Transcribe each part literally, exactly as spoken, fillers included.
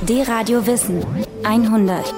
D-Radio Wissen hundert.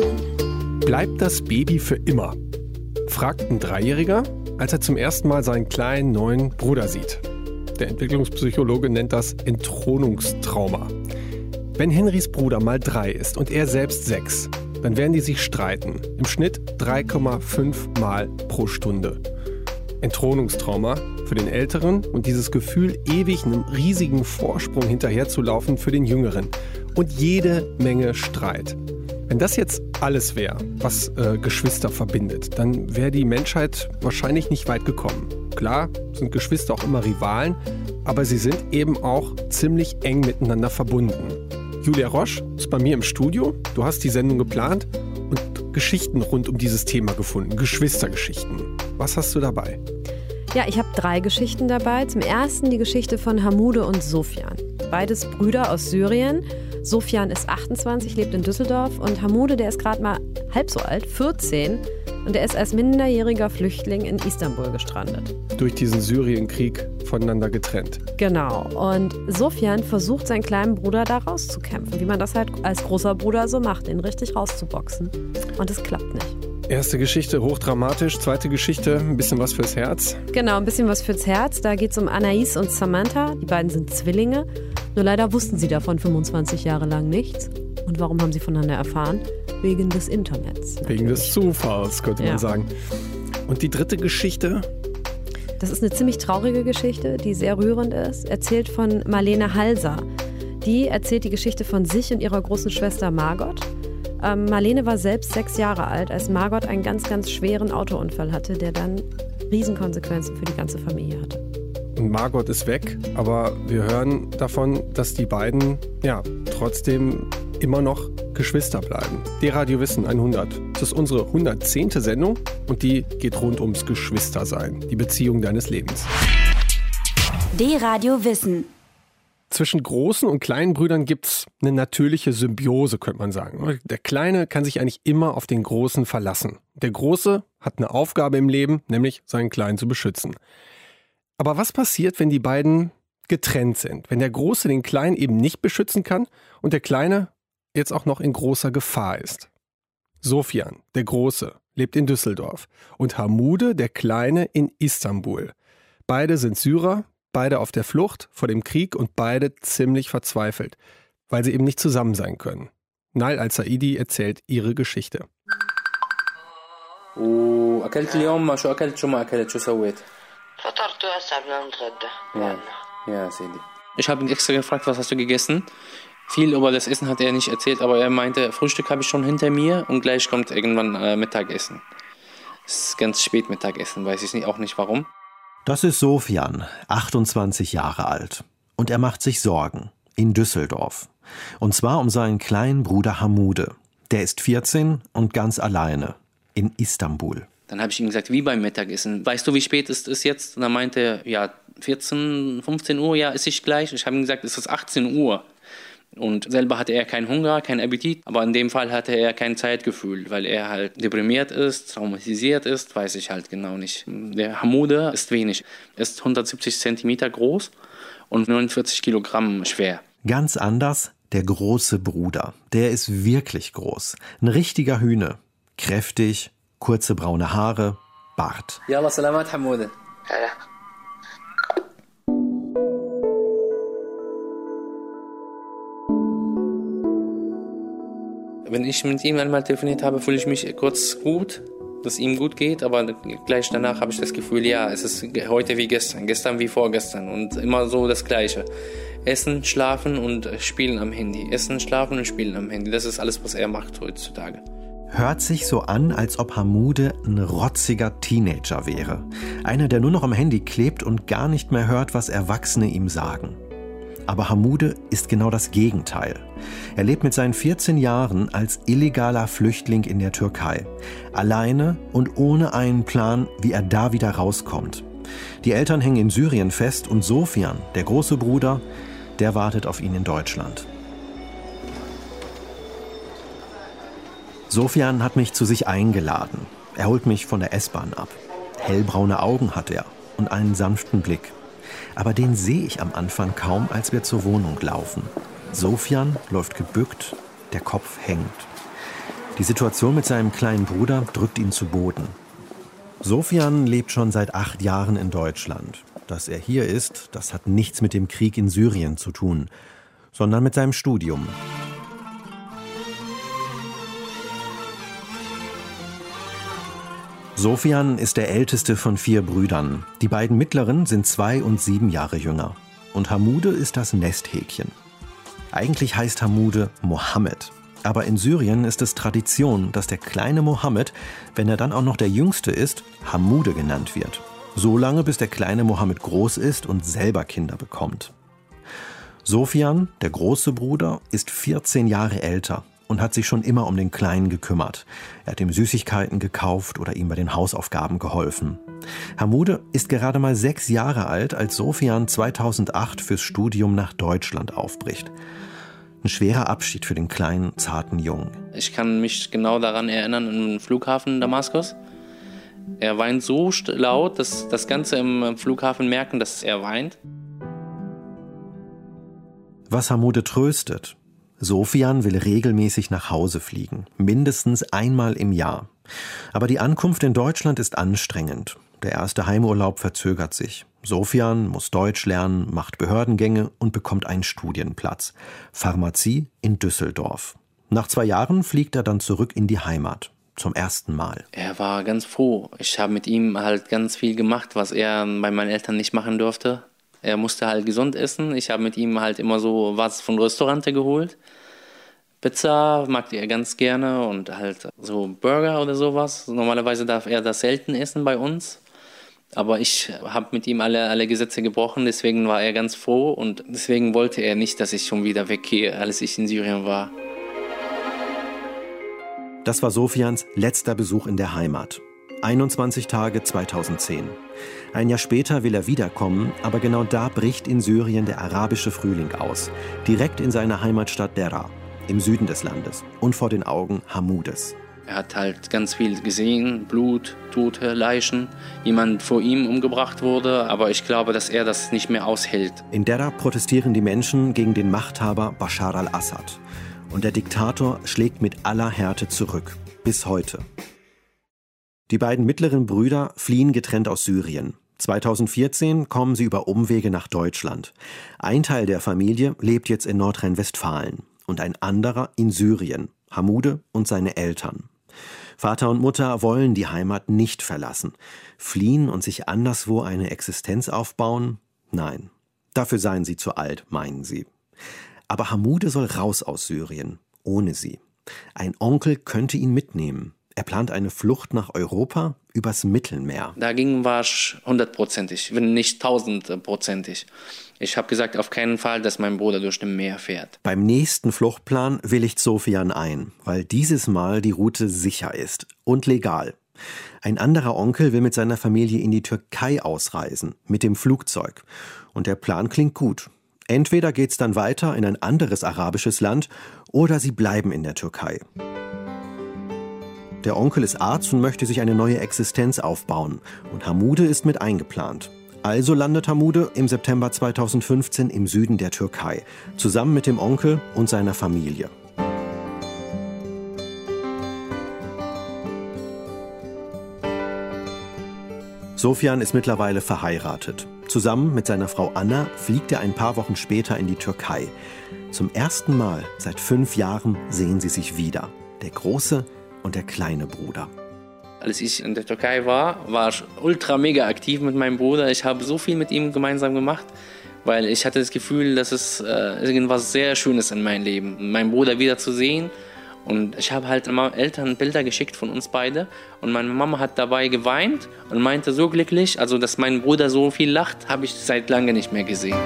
Bleibt das Baby für immer? Fragt ein Dreijähriger, als er zum ersten Mal seinen kleinen neuen Bruder sieht. Der Entwicklungspsychologe nennt das Entthronungstrauma. Wenn Henrys Bruder mal drei ist und er selbst sechs, dann werden die sich streiten. Im Schnitt drei Komma fünf Mal pro Stunde. Entthronungstrauma für den Älteren und dieses Gefühl, ewig einem riesigen Vorsprung hinterherzulaufen für den Jüngeren. Und jede Menge Streit. Wenn das jetzt alles wäre, was äh, Geschwister verbindet, dann wäre die Menschheit wahrscheinlich nicht weit gekommen. Klar sind Geschwister auch immer Rivalen, aber sie sind eben auch ziemlich eng miteinander verbunden. Julia Roche ist bei mir im Studio. Du hast die Sendung geplant und Geschichten rund um dieses Thema gefunden, Geschwistergeschichten. Was hast du dabei? Ja, ich habe drei Geschichten dabei. Zum ersten die Geschichte von Hamude und Sofyan. Beides Brüder aus Syrien. Sofyan ist achtundzwanzig, lebt in Düsseldorf und Hamude, der ist gerade mal halb so alt, vierzehn. Und er ist als minderjähriger Flüchtling in Istanbul gestrandet. Durch diesen Syrienkrieg voneinander getrennt. Genau. Und Sofyan versucht, seinen kleinen Bruder da rauszukämpfen, wie man das halt als großer Bruder so macht, ihn richtig rauszuboxen. Und es klappt nicht. Erste Geschichte hochdramatisch, zweite Geschichte ein bisschen was fürs Herz. Genau, ein bisschen was fürs Herz. Da geht es um Anais und Samantha. Die beiden sind Zwillinge. Nur leider wussten sie davon fünfundzwanzig Jahre lang nichts. Und warum haben sie voneinander erfahren? Wegen des Internets. Natürlich. Wegen des Zufalls, könnte man ja sagen. Und die dritte Geschichte? Das ist eine ziemlich traurige Geschichte, die sehr rührend ist. Erzählt von Marlene Halser. Die erzählt die Geschichte von sich und ihrer großen Schwester Margot. Ähm, Marlene war selbst sechs Jahre alt, als Margot einen ganz, ganz schweren Autounfall hatte, der dann Riesenkonsequenzen für die ganze Familie hatte. Und Margot ist weg, aber wir hören davon, dass die beiden ja trotzdem immer noch Geschwister bleiben. D-Radio Wissen hundert. Das ist unsere hundertzehnte Sendung und die geht rund ums Geschwistersein, die Beziehung deines Lebens. D-Radio Wissen. Zwischen großen und kleinen Brüdern gibt's eine natürliche Symbiose, könnte man sagen. Der Kleine kann sich eigentlich immer auf den Großen verlassen. Der Große hat eine Aufgabe im Leben, nämlich seinen Kleinen zu beschützen. Aber was passiert, wenn die beiden getrennt sind? Wenn der Große den Kleinen eben nicht beschützen kann und der Kleine jetzt auch noch in großer Gefahr ist? Sofyan, der Große, lebt in Düsseldorf und Hamude, der Kleine, in Istanbul. Beide sind Syrer, beide auf der Flucht vor dem Krieg und beide ziemlich verzweifelt, weil sie eben nicht zusammen sein können. Nail Al-Saidi erzählt ihre Geschichte. Ich habe ihn extra gefragt, was hast du gegessen? Viel über das Essen hat er nicht erzählt, aber er meinte, Frühstück habe ich schon hinter mir und gleich kommt irgendwann äh, Mittagessen. Es ist ganz spät Mittagessen, weiß ich nicht, auch nicht warum. Das ist Sofyan, achtundzwanzig Jahre alt. Und er macht sich Sorgen. In Düsseldorf. Und zwar um seinen kleinen Bruder Hamude. Der ist vierzehn und ganz alleine. In Istanbul. Dann habe ich ihm gesagt, wie beim Mittagessen. Weißt du, wie spät es ist jetzt? Und dann meinte er, ja, vierzehn, fünfzehn Uhr, ja, esse ich gleich. Ich habe ihm gesagt, es ist achtzehn Uhr. Und selber hatte er keinen Hunger, keinen Appetit. Aber in dem Fall hatte er kein Zeitgefühl, weil er halt deprimiert ist, traumatisiert ist, weiß ich halt genau nicht. Der Hamude ist wenig. Er ist hundertsiebzig Zentimeter groß und neunundvierzig Kilogramm schwer. Ganz anders der große Bruder. Der ist wirklich groß. Ein richtiger Hühne. Kräftig, kurze braune Haare, Bart. Yalla, salamat Hamude. Wenn ich mit ihm einmal telefoniert habe, fühle ich mich kurz gut, dass es ihm gut geht, aber gleich danach habe ich das Gefühl, ja, es ist heute wie gestern, gestern wie vorgestern und immer so das Gleiche. Essen, schlafen und spielen am Handy. Essen, schlafen und spielen am Handy. Das ist alles, was er macht heutzutage. Hört sich so an, als ob Hamude ein rotziger Teenager wäre. Einer, der nur noch am Handy klebt und gar nicht mehr hört, was Erwachsene ihm sagen. Aber Hamude ist genau das Gegenteil. Er lebt mit seinen vierzehn Jahren als illegaler Flüchtling in der Türkei. Alleine und ohne einen Plan, wie er da wieder rauskommt. Die Eltern hängen in Syrien fest und Sofyan, der große Bruder, der wartet auf ihn in Deutschland. Sofyan hat mich zu sich eingeladen. Er holt mich von der S-Bahn ab. Hellbraune Augen hat er und einen sanften Blick. Aber den sehe ich am Anfang kaum, als wir zur Wohnung laufen. Sofian läuft gebückt, der Kopf hängt. Die Situation mit seinem kleinen Bruder drückt ihn zu Boden. Sofian lebt schon seit acht Jahren in Deutschland. Dass er hier ist, das hat nichts mit dem Krieg in Syrien zu tun, sondern mit seinem Studium. Sofian ist der älteste von vier Brüdern. Die beiden mittleren sind zwei und sieben Jahre jünger. Und Hamude ist das Nesthäkchen. Eigentlich heißt Hamude Mohammed. Aber in Syrien ist es Tradition, dass der kleine Mohammed, wenn er dann auch noch der Jüngste ist, Hamude genannt wird. So lange, bis der kleine Mohammed groß ist und selber Kinder bekommt. Sofian, der große Bruder, ist vierzehn Jahre älter und hat sich schon immer um den Kleinen gekümmert. Er hat ihm Süßigkeiten gekauft oder ihm bei den Hausaufgaben geholfen. Hamude ist gerade mal sechs Jahre alt, als Sofian zweitausendacht fürs Studium nach Deutschland aufbricht. Ein schwerer Abschied für den kleinen, zarten Jungen. Ich kann mich genau daran erinnern, im Flughafen in Damaskus. Er weint so laut, dass das Ganze im Flughafen merken, dass er weint. Was Hamude tröstet: Sofian will regelmäßig nach Hause fliegen, mindestens einmal im Jahr. Aber die Ankunft in Deutschland ist anstrengend. Der erste Heimurlaub verzögert sich. Sofian muss Deutsch lernen, macht Behördengänge und bekommt einen Studienplatz. Pharmazie in Düsseldorf. Nach zwei Jahren fliegt er dann zurück in die Heimat. Zum ersten Mal. Er war ganz froh. Ich habe mit ihm halt ganz viel gemacht, was er bei meinen Eltern nicht machen durfte. Er musste halt gesund essen. Ich habe mit ihm halt immer so was von Restaurante geholt. Pizza mag er ganz gerne und halt so Burger oder sowas. Normalerweise darf er das selten essen bei uns. Aber ich habe mit ihm alle, alle Gesetze gebrochen, deswegen war er ganz froh. Und deswegen wollte er nicht, dass ich schon wieder weggehe, als ich in Syrien war. Das war Sofians letzter Besuch in der Heimat. einundzwanzig Tage zweitausendzehn. Ein Jahr später will er wiederkommen, aber genau da bricht in Syrien der arabische Frühling aus. Direkt in seiner Heimatstadt Deraa, im Süden des Landes und vor den Augen Hamudes. Er hat halt ganz viel gesehen, Blut, Tote, Leichen, jemand vor ihm umgebracht wurde, aber ich glaube, dass er das nicht mehr aushält. In Deraa protestieren die Menschen gegen den Machthaber Bashar al-Assad. Und der Diktator schlägt mit aller Härte zurück, bis heute. Die beiden mittleren Brüder fliehen getrennt aus Syrien. zweitausendvierzehn kommen sie über Umwege nach Deutschland. Ein Teil der Familie lebt jetzt in Nordrhein-Westfalen und ein anderer in Syrien, Hamude und seine Eltern. Vater und Mutter wollen die Heimat nicht verlassen. Fliehen und sich anderswo eine Existenz aufbauen? Nein, dafür seien sie zu alt, meinen sie. Aber Hamude soll raus aus Syrien, ohne sie. Ein Onkel könnte ihn mitnehmen. Er plant eine Flucht nach Europa übers Mittelmeer. Dagegen war ich hundertprozentig, wenn nicht tausendprozentig. Ich habe gesagt, auf keinen Fall, dass mein Bruder durch das Meer fährt. Beim nächsten Fluchtplan willigt Sofian ein, weil dieses Mal die Route sicher ist und legal. Ein anderer Onkel will mit seiner Familie in die Türkei ausreisen, mit dem Flugzeug. Und der Plan klingt gut. Entweder geht's dann weiter in ein anderes arabisches Land oder sie bleiben in der Türkei. Der Onkel ist Arzt und möchte sich eine neue Existenz aufbauen. Und Hamude ist mit eingeplant. Also landet Hamude im September zweitausendfünfzehn im Süden der Türkei, zusammen mit dem Onkel und seiner Familie. Sofian ist mittlerweile verheiratet. Zusammen mit seiner Frau Anna fliegt er ein paar Wochen später in die Türkei. Zum ersten Mal seit fünf Jahren sehen sie sich wieder. Der große und der kleine Bruder. Als ich in der Türkei war, war ich ultra mega aktiv mit meinem Bruder. Ich habe so viel mit ihm gemeinsam gemacht, weil ich hatte das Gefühl, dass es äh, irgendwas sehr Schönes in meinem Leben, meinen Bruder wiederzusehen. Und ich habe halt immer Eltern Bilder geschickt von uns beide. Und meine Mama hat dabei geweint und meinte so glücklich, also dass mein Bruder so viel lacht, habe ich seit lange nicht mehr gesehen.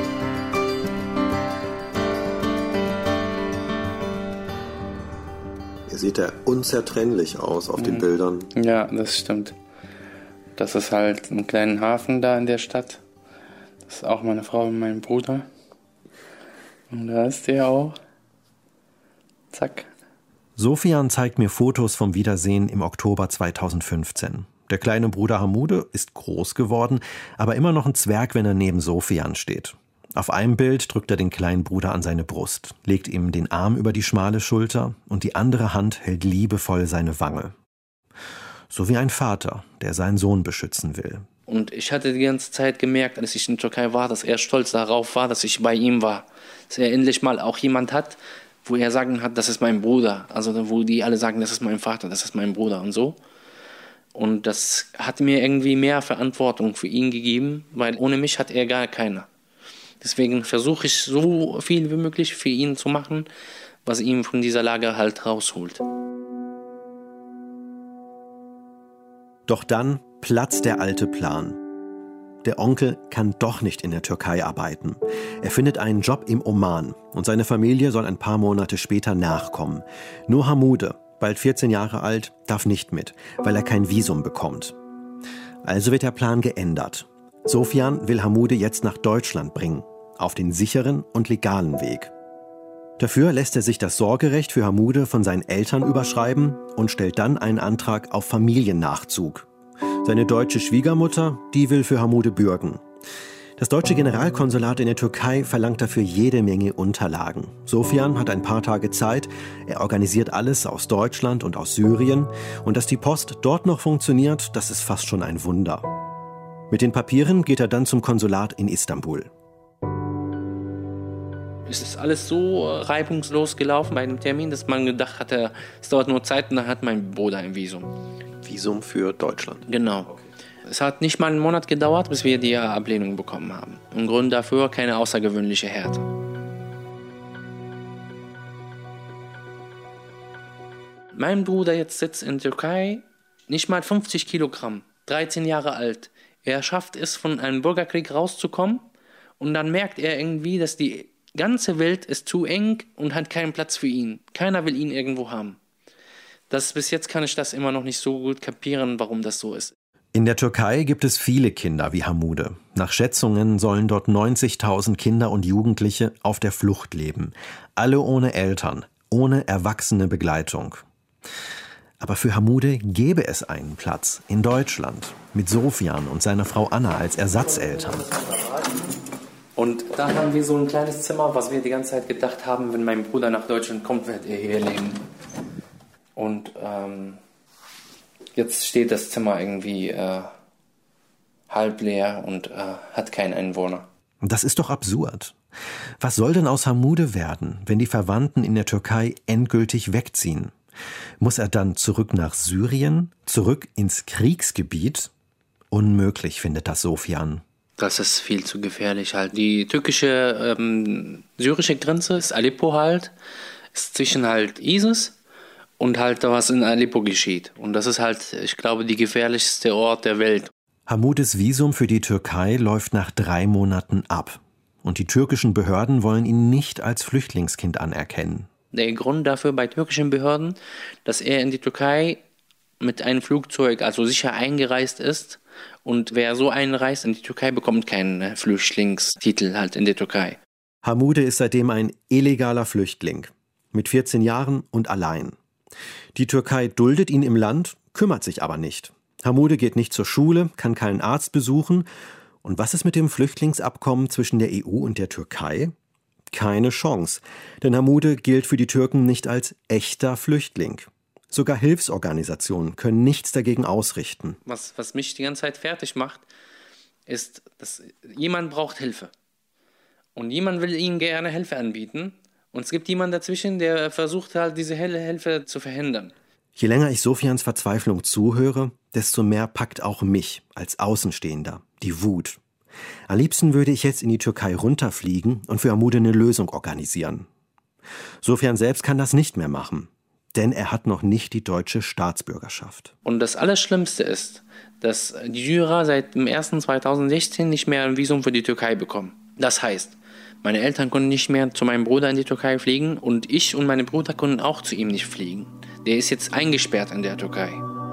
Sieht er unzertrennlich aus auf den Bildern. Ja, das stimmt. Das ist halt ein kleiner Hafen da in der Stadt. Das ist auch meine Frau und mein Bruder. Und da ist der auch. Zack. Sofian zeigt mir Fotos vom Wiedersehen im Oktober zweitausendfünfzehn. Der kleine Bruder Hamude ist groß geworden, aber immer noch ein Zwerg, wenn er neben Sofian steht. Auf einem Bild drückt er den kleinen Bruder an seine Brust, legt ihm den Arm über die schmale Schulter und die andere Hand hält liebevoll seine Wange. So wie ein Vater, der seinen Sohn beschützen will. Und ich hatte die ganze Zeit gemerkt, als ich in der Türkei war, dass er stolz darauf war, dass ich bei ihm war. Dass er endlich mal auch jemand hat, wo er sagen hat, das ist mein Bruder. Also wo die alle sagen, das ist mein Vater, das ist mein Bruder und so. Und das hat mir irgendwie mehr Verantwortung für ihn gegeben, weil ohne mich hat er gar keine. Deswegen versuche ich so viel wie möglich für ihn zu machen, was ihn von dieser Lage halt rausholt. Doch dann platzt der alte Plan. Der Onkel kann doch nicht in der Türkei arbeiten. Er findet einen Job im Oman und seine Familie soll ein paar Monate später nachkommen. Nur Hamude, bald vierzehn Jahre alt, darf nicht mit, weil er kein Visum bekommt. Also wird der Plan geändert. Sofian will Hamude jetzt nach Deutschland bringen, auf den sicheren und legalen Weg. Dafür lässt er sich das Sorgerecht für Hamude von seinen Eltern überschreiben und stellt dann einen Antrag auf Familiennachzug. Seine deutsche Schwiegermutter, die will für Hamude bürgen. Das deutsche Generalkonsulat in der Türkei verlangt dafür jede Menge Unterlagen. Sofian hat ein paar Tage Zeit, er organisiert alles aus Deutschland und aus Syrien. Und dass die Post dort noch funktioniert, das ist fast schon ein Wunder. Mit den Papieren geht er dann zum Konsulat in Istanbul. Es ist alles so reibungslos gelaufen bei dem Termin, dass man gedacht hatte, es dauert nur Zeit und dann hat mein Bruder ein Visum. Visum für Deutschland? Genau. Okay. Es hat nicht mal einen Monat gedauert, bis wir die Ablehnung bekommen haben. Im Grund dafür keine außergewöhnliche Härte. Mein Bruder jetzt sitzt in der Türkei, nicht mal fünfzig Kilogramm, dreizehn Jahre alt. Er schafft es, von einem Bürgerkrieg rauszukommen und dann merkt er irgendwie, dass die ganze Welt ist zu eng und hat keinen Platz für ihn. Keiner will ihn irgendwo haben. Das, bis jetzt kann ich das immer noch nicht so gut kapieren, warum das so ist. In der Türkei gibt es viele Kinder wie Hamude. Nach Schätzungen sollen dort neunzigtausend Kinder und Jugendliche auf der Flucht leben. Alle ohne Eltern, ohne erwachsene Begleitung. Aber für Hamude gäbe es einen Platz in Deutschland mit Sofian und seiner Frau Anna als Ersatzeltern. Und da haben wir so ein kleines Zimmer, was wir die ganze Zeit gedacht haben, wenn mein Bruder nach Deutschland kommt, wird er hier leben. Und ähm, jetzt steht das Zimmer irgendwie äh, halb leer und äh, hat keinen Einwohner. Das ist doch absurd. Was soll denn aus Hamude werden, wenn die Verwandten in der Türkei endgültig wegziehen? Muss er dann zurück nach Syrien, zurück ins Kriegsgebiet? Unmöglich, findet das Sofian. Das ist viel zu gefährlich halt. Die türkische, ähm, syrische Grenze ist Aleppo halt, ist zwischen halt ISIS und halt was in Aleppo geschieht. Und das ist halt, ich glaube, die gefährlichste Ort der Welt. Hamudes Visum für die Türkei läuft nach drei Monaten ab. Und die türkischen Behörden wollen ihn nicht als Flüchtlingskind anerkennen. Der Grund dafür bei türkischen Behörden, dass er in die Türkei mit einem Flugzeug, also sicher eingereist ist. Und wer so einreist in die Türkei, bekommt keinen Flüchtlingstitel halt in der Türkei. Hamude ist seitdem ein illegaler Flüchtling. Mit vierzehn Jahren und allein. Die Türkei duldet ihn im Land, kümmert sich aber nicht. Hamude geht nicht zur Schule, kann keinen Arzt besuchen. Und was ist mit dem Flüchtlingsabkommen zwischen der E U und der Türkei? Keine Chance, denn Hamude gilt für die Türken nicht als echter Flüchtling. Sogar Hilfsorganisationen können nichts dagegen ausrichten. Was, was mich die ganze Zeit fertig macht, ist, dass jemand braucht Hilfe. Und jemand will ihm gerne Hilfe anbieten. Und es gibt jemanden dazwischen, der versucht halt, diese Hilfe zu verhindern. Je länger ich Sofians Verzweiflung zuhöre, desto mehr packt auch mich als Außenstehender die Wut. Am liebsten würde ich jetzt in die Türkei runterfliegen und für Hamude eine Lösung organisieren. Sofian selbst kann das nicht mehr machen, denn er hat noch nicht die deutsche Staatsbürgerschaft. Und das Allerschlimmste ist, dass die Syrer seit dem ersten zweitausendsechzehn nicht mehr ein Visum für die Türkei bekommen. Das heißt, meine Eltern konnten nicht mehr zu meinem Bruder in die Türkei fliegen und ich und meine Brüder konnten auch zu ihm nicht fliegen. Der ist jetzt eingesperrt in der Türkei.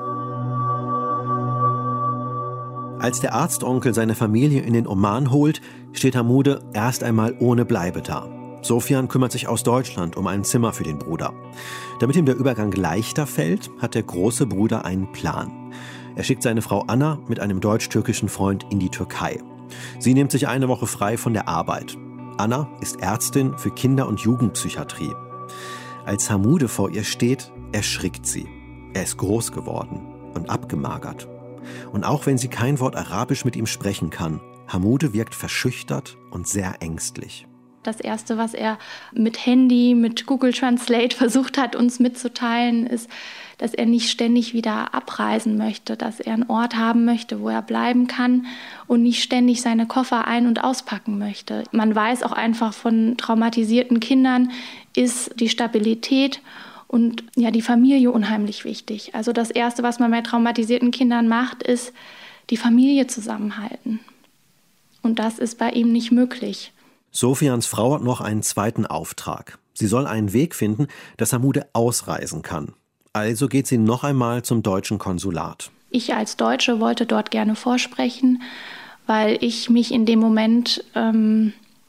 Als der Arztonkel seine Familie in den Oman holt, steht Hamude erst einmal ohne Bleibe da. Sofian kümmert sich aus Deutschland um ein Zimmer für den Bruder. Damit ihm der Übergang leichter fällt, hat der große Bruder einen Plan. Er schickt seine Frau Anna mit einem deutsch-türkischen Freund in die Türkei. Sie nimmt sich eine Woche frei von der Arbeit. Anna ist Ärztin für Kinder- und Jugendpsychiatrie. Als Hamude vor ihr steht, erschrickt sie. Er ist groß geworden und abgemagert. Und auch wenn sie kein Wort Arabisch mit ihm sprechen kann, Hamude wirkt verschüchtert und sehr ängstlich. Das Erste, was er mit Handy, mit Google Translate versucht hat, uns mitzuteilen, ist, dass er nicht ständig wieder abreisen möchte, dass er einen Ort haben möchte, wo er bleiben kann und nicht ständig seine Koffer ein- und auspacken möchte. Man weiß auch einfach von traumatisierten Kindern, ist die Stabilität und ja, die Familie unheimlich wichtig. Also das Erste, was man bei traumatisierten Kindern macht, ist die Familie zusammenhalten. Und das ist bei ihm nicht möglich. Sofians Frau hat noch einen zweiten Auftrag. Sie soll einen Weg finden, dass Hamude ausreisen kann. Also geht sie noch einmal zum deutschen Konsulat. Ich als Deutsche wollte dort gerne vorsprechen, weil ich mich in dem Moment ähm,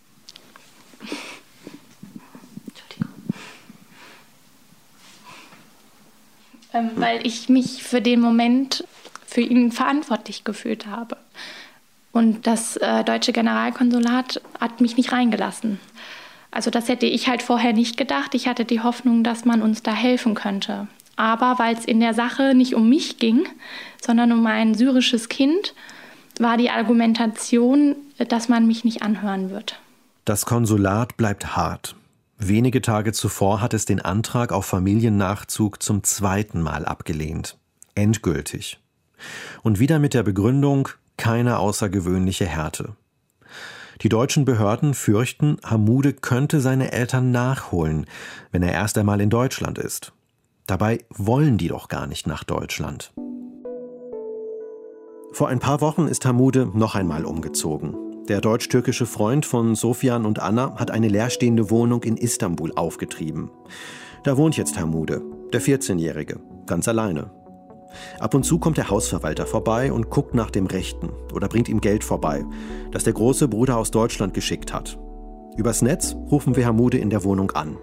ähm, weil ich mich für den Moment für ihn verantwortlich gefühlt habe. Und das äh, deutsche Generalkonsulat hat mich nicht reingelassen. Also das hätte ich halt vorher nicht gedacht. Ich hatte die Hoffnung, dass man uns da helfen könnte. Aber weil es in der Sache nicht um mich ging, sondern um ein syrisches Kind, war die Argumentation, dass man mich nicht anhören wird. Das Konsulat bleibt hart. Wenige Tage zuvor hat es den Antrag auf Familiennachzug zum zweiten Mal abgelehnt. Endgültig. Und wieder mit der Begründung, keine außergewöhnliche Härte. Die deutschen Behörden fürchten, Hamude könnte seine Eltern nachholen, wenn er erst einmal in Deutschland ist. Dabei wollen die doch gar nicht nach Deutschland. Vor ein paar Wochen ist Hamude noch einmal umgezogen. Der deutsch-türkische Freund von Sofian und Anna hat eine leerstehende Wohnung in Istanbul aufgetrieben. Da wohnt jetzt Hamude, der vierzehnjährige, ganz alleine. Ab und zu kommt der Hausverwalter vorbei und guckt nach dem Rechten oder bringt ihm Geld vorbei, das der große Bruder aus Deutschland geschickt hat. Übers Netz rufen wir Hamude in der Wohnung an.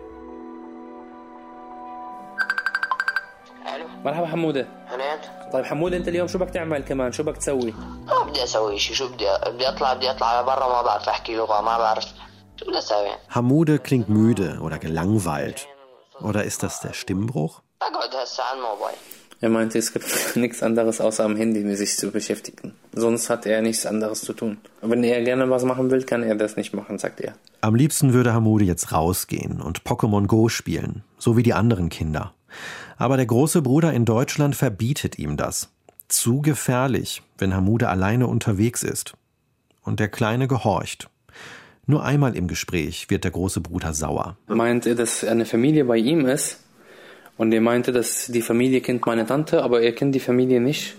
مرحبا حمودة. طيب حمودة انت اليوم شو بدك تعمل كمان؟ شو بدك تسوي؟ ما بدي اسوي شيء، شو بدي بدي اطلع بدي اطلع على برا، ما بعرف احكي لغة، ما بعرف شو بدي اسوي. Hamude klingt müde oder gelangweilt. Oder ist das der Stimmbruch? بقعد هسه على الموبايل. Er meinte, es gibt nichts anderes außer am Handy mit sich zu beschäftigen. Sonst hat er nichts anderes zu tun. Wenn er gerne was machen will, kann er das nicht machen, sagt er. Am liebsten würde Hamude jetzt rausgehen und Pokémon Go spielen, so wie die anderen Kinder. Aber der große Bruder in Deutschland verbietet ihm das. Zu gefährlich, wenn Hamude alleine unterwegs ist. Und der Kleine gehorcht. Nur einmal im Gespräch wird der große Bruder sauer. Meint er, dass eine Familie bei ihm ist? Und er meinte, dass die Familie kennt meine Tante, aber er kennt die Familie nicht.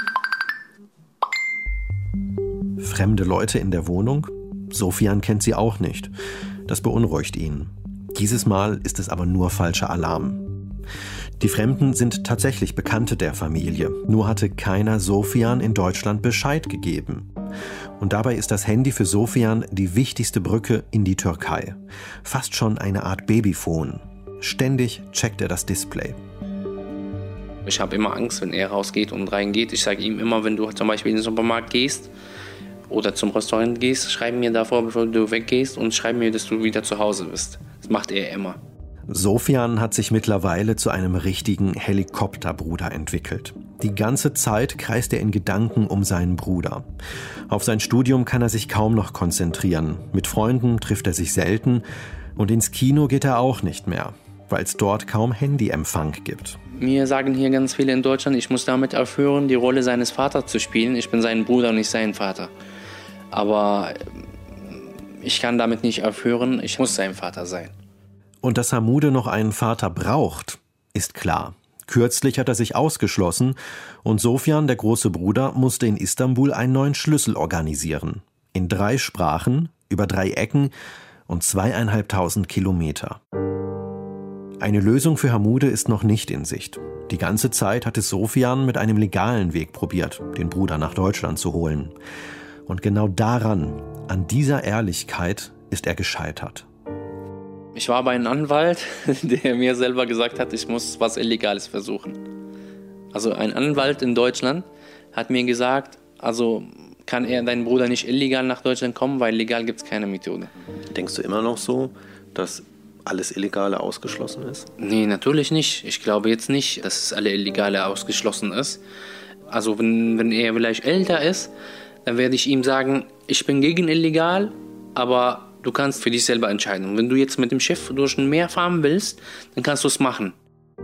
Fremde Leute in der Wohnung? Sofian kennt sie auch nicht. Das beunruhigt ihn. Dieses Mal ist es aber nur falscher Alarm. Die Fremden sind tatsächlich Bekannte der Familie. Nur hatte keiner Sofian in Deutschland Bescheid gegeben. Und dabei ist das Handy für Sofian die wichtigste Brücke in die Türkei. Fast schon eine Art Babyphone. Ständig checkt er das Display. Ich habe immer Angst, wenn er rausgeht und reingeht. Ich sage ihm immer, wenn du zum Beispiel in den Supermarkt gehst oder zum Restaurant gehst, schreib mir davor, bevor du weggehst, und schreib mir, dass du wieder zu Hause bist. Das macht er immer. Sofian hat sich mittlerweile zu einem richtigen Helikopterbruder entwickelt. Die ganze Zeit kreist er in Gedanken um seinen Bruder. Auf sein Studium kann er sich kaum noch konzentrieren. Mit Freunden trifft er sich selten und ins Kino geht er auch nicht mehr, weil es dort kaum Handyempfang gibt. Mir sagen hier ganz viele in Deutschland, ich muss damit aufhören, die Rolle seines Vaters zu spielen. Ich bin sein Bruder und nicht sein Vater. Aber ich kann damit nicht aufhören, ich muss sein Vater sein. Und dass Hamude noch einen Vater braucht, ist klar. Kürzlich hat er sich ausgeschlossen und Sofian, der große Bruder, musste in Istanbul einen neuen Schlüssel organisieren. In drei Sprachen, über drei Ecken und zweieinhalbtausend Kilometer. Eine Lösung für Hamude ist noch nicht in Sicht. Die ganze Zeit hat es Sofian mit einem legalen Weg probiert, den Bruder nach Deutschland zu holen. Und genau daran, an dieser Ehrlichkeit, ist er gescheitert. Ich war bei einem Anwalt, der mir selber gesagt hat, ich muss was Illegales versuchen. Also ein Anwalt in Deutschland hat mir gesagt, also kann er, dein Bruder nicht illegal nach Deutschland kommen, weil legal gibt es keine Methode. Denkst du immer noch so, dass alles Illegale ausgeschlossen ist? Nee, natürlich nicht. Ich glaube jetzt nicht, dass es alle Illegale ausgeschlossen ist. Also wenn, wenn er vielleicht älter ist, dann werde ich ihm sagen, ich bin gegen illegal, aber du kannst für dich selber entscheiden. Und wenn du jetzt mit dem Schiff durch ein Meer fahren willst, dann kannst du es machen.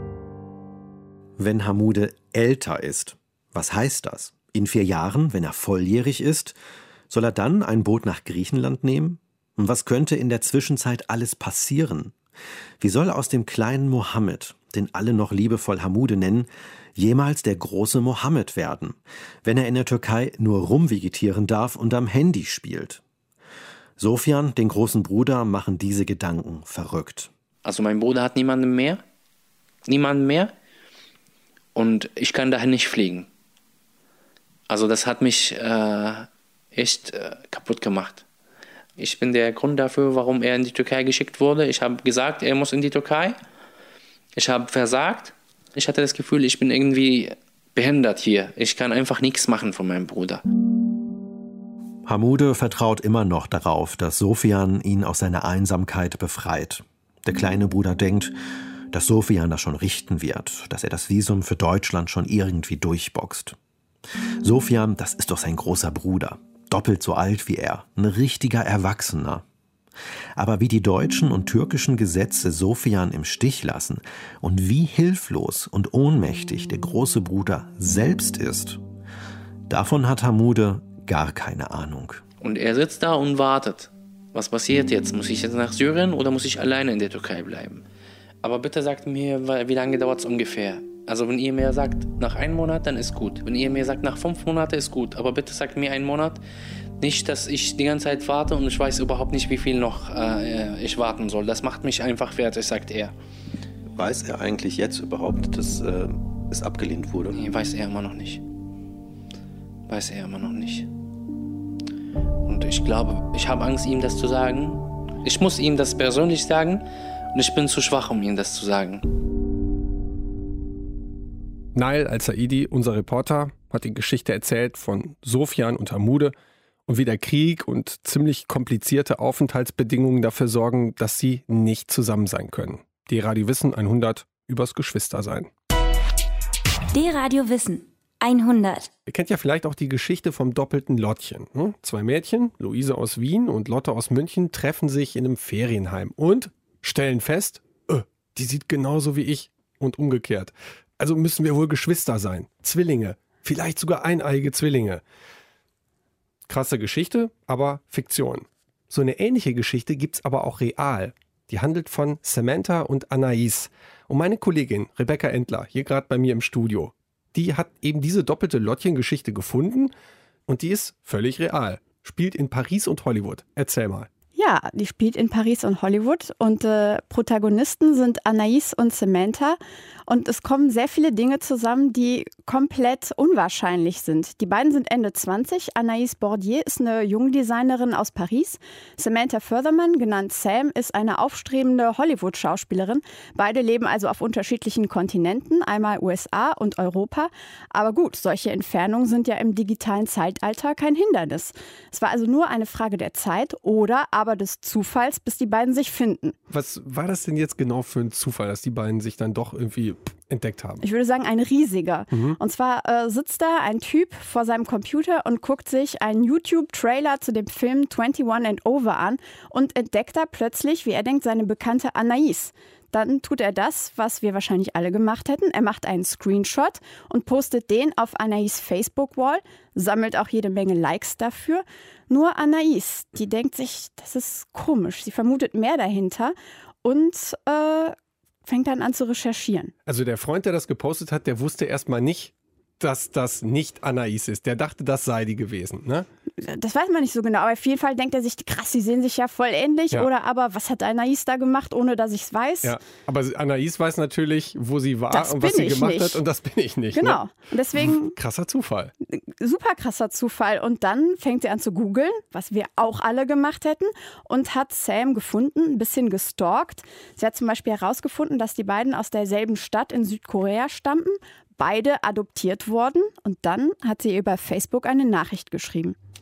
Wenn Hamude älter ist, was heißt das? In vier Jahren, wenn er volljährig ist, soll er dann ein Boot nach Griechenland nehmen? Und was könnte in der Zwischenzeit alles passieren? Wie soll aus dem kleinen Mohammed, den alle noch liebevoll Hamude nennen, jemals der große Mohammed werden, wenn er in der Türkei nur rumvegetieren darf und am Handy spielt? Sofian, den großen Bruder, machen diese Gedanken verrückt. Also mein Bruder hat niemanden mehr, niemanden mehr und ich kann dahin nicht fliegen. Also das hat mich äh, echt äh, kaputt gemacht. Ich bin der Grund dafür, warum er in die Türkei geschickt wurde. Ich habe gesagt, er muss in die Türkei. Ich habe versagt. Ich hatte das Gefühl, ich bin irgendwie behindert hier. Ich kann einfach nichts machen von meinem Bruder. Hamude vertraut immer noch darauf, dass Sofian ihn aus seiner Einsamkeit befreit. Der kleine Bruder denkt, dass Sofian das schon richten wird, dass er das Visum für Deutschland schon irgendwie durchboxt. Sofian, das ist doch sein großer Bruder, doppelt so alt wie er, ein richtiger Erwachsener. Aber wie die deutschen und türkischen Gesetze Sofian im Stich lassen und wie hilflos und ohnmächtig der große Bruder selbst ist, davon hat Hamude gar keine Ahnung. Und er sitzt da und wartet. Was passiert jetzt? Muss ich jetzt nach Syrien oder muss ich alleine in der Türkei bleiben? Aber bitte sagt mir, wie lange dauert es ungefähr? Also wenn ihr mir sagt, nach einem Monat, dann ist gut. Wenn ihr mir sagt, nach fünf Monaten ist gut. Aber bitte sagt mir einen Monat. Nicht, dass ich die ganze Zeit warte und ich weiß überhaupt nicht, wie viel noch äh, ich warten soll. Das macht mich einfach fertig, sagt er. Weiß er eigentlich jetzt überhaupt, dass äh, es abgelehnt wurde? Nee, weiß er immer noch nicht. Weiß er immer noch nicht. Und ich glaube, ich habe Angst, ihm das zu sagen. Ich muss ihm das persönlich sagen und ich bin zu schwach, um ihm das zu sagen. Nail Al-Saidi, unser Reporter, hat die Geschichte erzählt von Sofian und Hamude und wie der Krieg und ziemlich komplizierte Aufenthaltsbedingungen dafür sorgen, dass sie nicht zusammen sein können. D-Radio Wissen hundert übers Geschwistersein. D-Radio Wissen hundert. Ihr kennt ja vielleicht auch die Geschichte vom doppelten Lottchen. Hm? Zwei Mädchen, Luise aus Wien und Lotte aus München, treffen sich in einem Ferienheim und stellen fest, äh, die sieht genauso wie ich und umgekehrt. Also müssen wir wohl Geschwister sein. Zwillinge. Vielleicht sogar eineige Zwillinge. Krasse Geschichte, aber Fiktion. So eine ähnliche Geschichte gibt's aber auch real. Die handelt von Samantha und Anais. Und meine Kollegin Rebecca Endler, hier gerade bei mir im Studio, die hat eben diese doppelte Lottchen-Geschichte gefunden und die ist völlig real. Spielt in Paris und Hollywood. Erzähl mal. Ja, die spielt in Paris und Hollywood und äh, Protagonisten sind Anais und Samantha und es kommen sehr viele Dinge zusammen, die komplett unwahrscheinlich sind. Die beiden sind Ende zwanzig, Anais Bordier ist eine Jungdesignerin aus Paris, Samantha Furtherman, genannt Sam, ist eine aufstrebende Hollywood-Schauspielerin. Beide leben also auf unterschiedlichen Kontinenten, einmal U S A und Europa. Aber gut, solche Entfernungen sind ja im digitalen Zeitalter kein Hindernis. Es war also nur eine Frage der Zeit oder aber des Zufalls, bis die beiden sich finden. Was war das denn jetzt genau für ein Zufall, dass die beiden sich dann doch irgendwie entdeckt haben? Ich würde sagen, ein riesiger. Mhm. Und zwar äh, sitzt da ein Typ vor seinem Computer und guckt sich einen YouTube-Trailer zu dem Film einundzwanzig and Over an und entdeckt da plötzlich, wie er denkt, seine bekannte Anais. Dann tut er das, was wir wahrscheinlich alle gemacht hätten. Er macht einen Screenshot und postet den auf Anais Facebook-Wall, sammelt auch jede Menge Likes dafür. Nur Anais, die denkt sich, das ist komisch. Sie vermutet mehr dahinter und äh, fängt dann an zu recherchieren. Also der Freund, der das gepostet hat, der wusste erstmal nicht, dass das nicht Anais ist. Der dachte, das sei die gewesen, ne? Das weiß man nicht so genau, aber auf jeden Fall denkt er sich, krass, die sehen sich ja voll ähnlich. Ja. Oder aber, was hat Anais da gemacht, ohne dass ich es weiß? Ja, aber Anais weiß natürlich, wo sie war das und was sie gemacht nicht. hat und das bin ich nicht. Genau, ne? Und deswegen... Krasser Zufall. Super krasser Zufall. Und dann fängt sie an zu googeln, was wir auch alle gemacht hätten, und hat Sam gefunden, ein bisschen gestalkt. Sie hat zum Beispiel herausgefunden, dass die beiden aus derselben Stadt in Südkorea stammten, beide adoptiert wurden. Und dann hat sie über Facebook eine Nachricht geschrieben.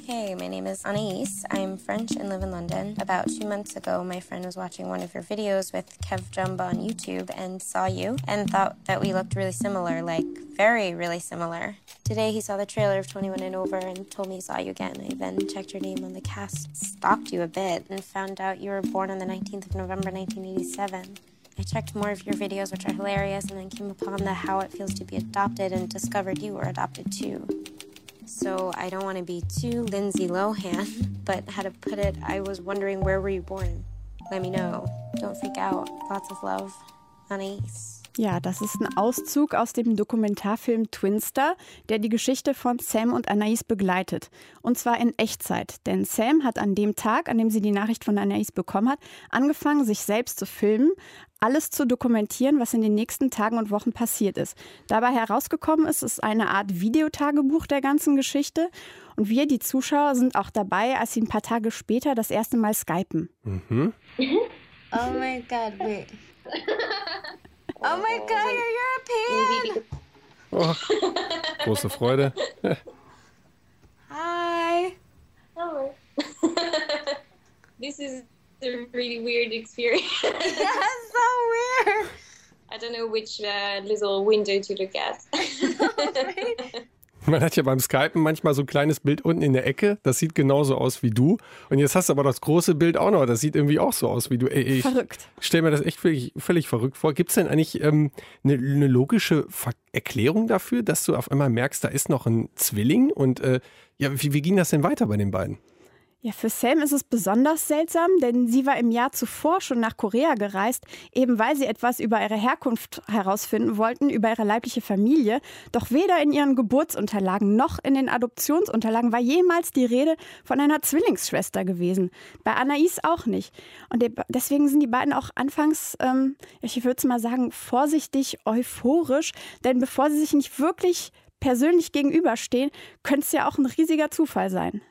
Hey, my name is Anais. I'm French and live in London. About two months ago, my friend was watching one of your videos with Kev Jumba on YouTube and saw you and thought that we looked really similar, like very, really similar. Today, he saw the trailer of twenty-one and Over and told me he saw you again. I then checked your name on the cast, stalked you a bit, and found out you were born on the nineteenth of November, nineteen eighty-seven. I checked more of your videos, which are hilarious, and then came upon the How It Feels to Be Adopted and discovered you were adopted too. So I don't want to be too Lindsay Lohan, but how to put it, I was wondering, where were you born? Let me know. Don't freak out. Lots of love. Anais. Ja, das ist ein Auszug aus dem Dokumentarfilm Twinster, der die Geschichte von Sam und Anais begleitet. Und zwar in Echtzeit. Denn Sam hat an dem Tag, an dem sie die Nachricht von Anais bekommen hat, angefangen, sich selbst zu filmen, alles zu dokumentieren, was in den nächsten Tagen und Wochen passiert ist. Dabei herausgekommen ist, ist eine Art Videotagebuch der ganzen Geschichte. Und wir, die Zuschauer, sind auch dabei, als sie ein paar Tage später das erste Mal skypen. Mhm. Oh my God, wait. Oh my God, you're European! Oh, große Freude. Hi! Hello. This is a really weird experience. Yeah, so weird! I don't know which uh, little window to look at. Man hat ja beim Skypen manchmal so ein kleines Bild unten in der Ecke, das sieht genauso aus wie du. Und jetzt hast du aber das große Bild auch noch, das sieht irgendwie auch so aus wie du. Ey, ich verrückt. Stell mir das echt völlig, völlig verrückt vor. Gibt es denn eigentlich ähm, eine, eine logische Ver- Erklärung dafür, dass du auf einmal merkst, da ist noch ein Zwilling? Und äh, ja, wie, wie ging das denn weiter bei den beiden? Ja, für Sam ist es besonders seltsam, denn sie war im Jahr zuvor schon nach Korea gereist, eben weil sie etwas über ihre Herkunft herausfinden wollten, über ihre leibliche Familie. Doch weder in ihren Geburtsunterlagen noch in den Adoptionsunterlagen war jemals die Rede von einer Zwillingsschwester gewesen. Bei Anais auch nicht. Und deswegen sind die beiden auch anfangs, ähm, ich würde es mal sagen, vorsichtig euphorisch, denn bevor sie sich nicht wirklich persönlich gegenüberstehen, könnte es ja auch ein riesiger Zufall sein.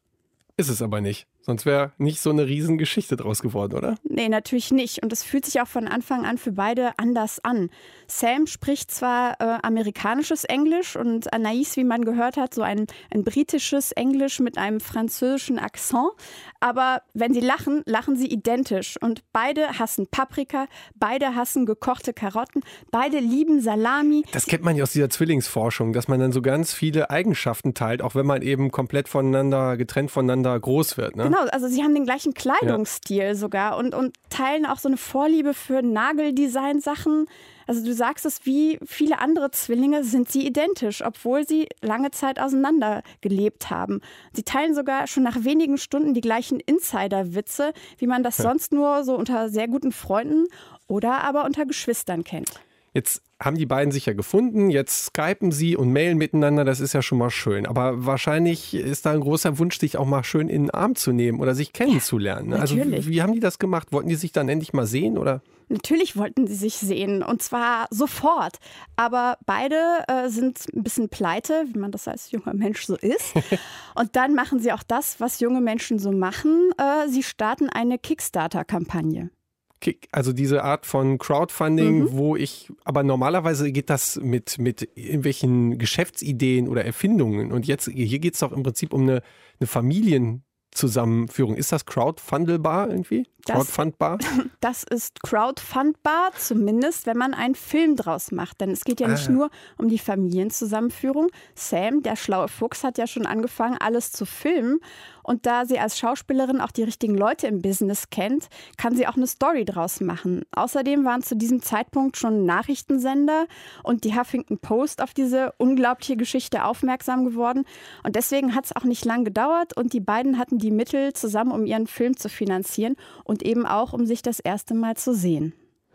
Ist es aber nicht. Sonst wäre nicht so eine Riesengeschichte draus geworden, oder? Nee, natürlich nicht. Und es fühlt sich auch von Anfang an für beide anders an. Sam spricht zwar äh, amerikanisches Englisch und Anais, wie man gehört hat, so ein, ein britisches Englisch mit einem französischen Akzent. Aber wenn sie lachen, lachen sie identisch. Und beide hassen Paprika, beide hassen gekochte Karotten, beide lieben Salami. Das kennt man ja aus dieser Zwillingsforschung, dass man dann so ganz viele Eigenschaften teilt, auch wenn man eben komplett voneinander, getrennt voneinander groß wird, ne? Genau, also sie haben den gleichen Kleidungsstil ja. sogar und, und teilen auch so eine Vorliebe für Nageldesign-Sachen. Also du sagst es, wie viele andere Zwillinge sind sie identisch, obwohl sie lange Zeit auseinander gelebt haben. Sie teilen sogar schon nach wenigen Stunden die gleichen Insider-Witze, wie man das ja. sonst nur so unter sehr guten Freunden oder aber unter Geschwistern kennt. Jetzt haben die beiden sich ja gefunden, jetzt skypen sie und mailen miteinander, das ist ja schon mal schön. Aber wahrscheinlich ist da ein großer Wunsch, sich auch mal schön in den Arm zu nehmen oder sich kennenzulernen. Ja, also wie, wie haben die das gemacht? Wollten die sich dann endlich mal sehen, oder? Natürlich wollten sie sich sehen und zwar sofort. Aber beide äh, sind ein bisschen pleite, wie man das als junger Mensch so ist. Und dann machen sie auch das, was junge Menschen so machen. Äh, sie starten eine Kickstarter-Kampagne. Also diese Art von Crowdfunding, mhm. wo ich, aber normalerweise geht das mit, mit irgendwelchen Geschäftsideen oder Erfindungen. Und jetzt, hier geht es doch im Prinzip um eine, eine Familienzusammenführung. Ist das crowdfundelbar irgendwie? Crowdfundbar? Das, das ist crowdfundbar, zumindest wenn man einen Film draus macht. Denn es geht ja nicht ah. nur um die Familienzusammenführung. Sam, der schlaue Fuchs, hat ja schon angefangen, alles zu filmen. Und da sie als Schauspielerin auch die richtigen Leute im Business kennt, kann sie auch eine Story draus machen. Außerdem waren zu diesem Zeitpunkt schon Nachrichtensender und die Huffington Post auf diese unglaubliche Geschichte aufmerksam geworden. Und deswegen hat es auch nicht lang gedauert und die beiden hatten die Mittel zusammen, um ihren Film zu finanzieren und eben auch, um sich das erste Mal zu sehen.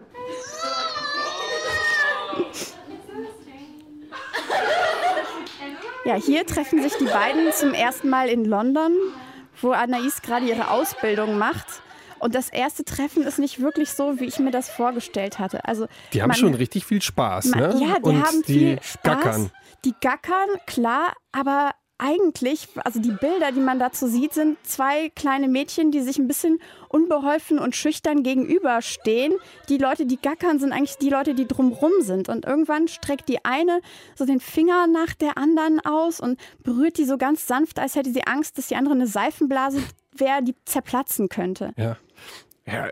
Ja, hier treffen sich die beiden zum ersten Mal in London, wo Anais gerade ihre Ausbildung macht. Und das erste Treffen ist nicht wirklich so, wie ich mir das vorgestellt hatte. Also die haben man, schon richtig viel Spaß, man, ne? Ja, die Und haben die viel Spaß. Gackern. Die gackern, klar, aber eigentlich, also die Bilder, die man dazu sieht, sind zwei kleine Mädchen, die sich ein bisschen unbeholfen und schüchtern gegenüberstehen. Die Leute, die gackern, sind eigentlich die Leute, die drumrum sind. Und irgendwann streckt die eine so den Finger nach der anderen aus und berührt die so ganz sanft, als hätte sie Angst, dass die andere eine Seifenblase wäre, die zerplatzen könnte. Ja. Ja,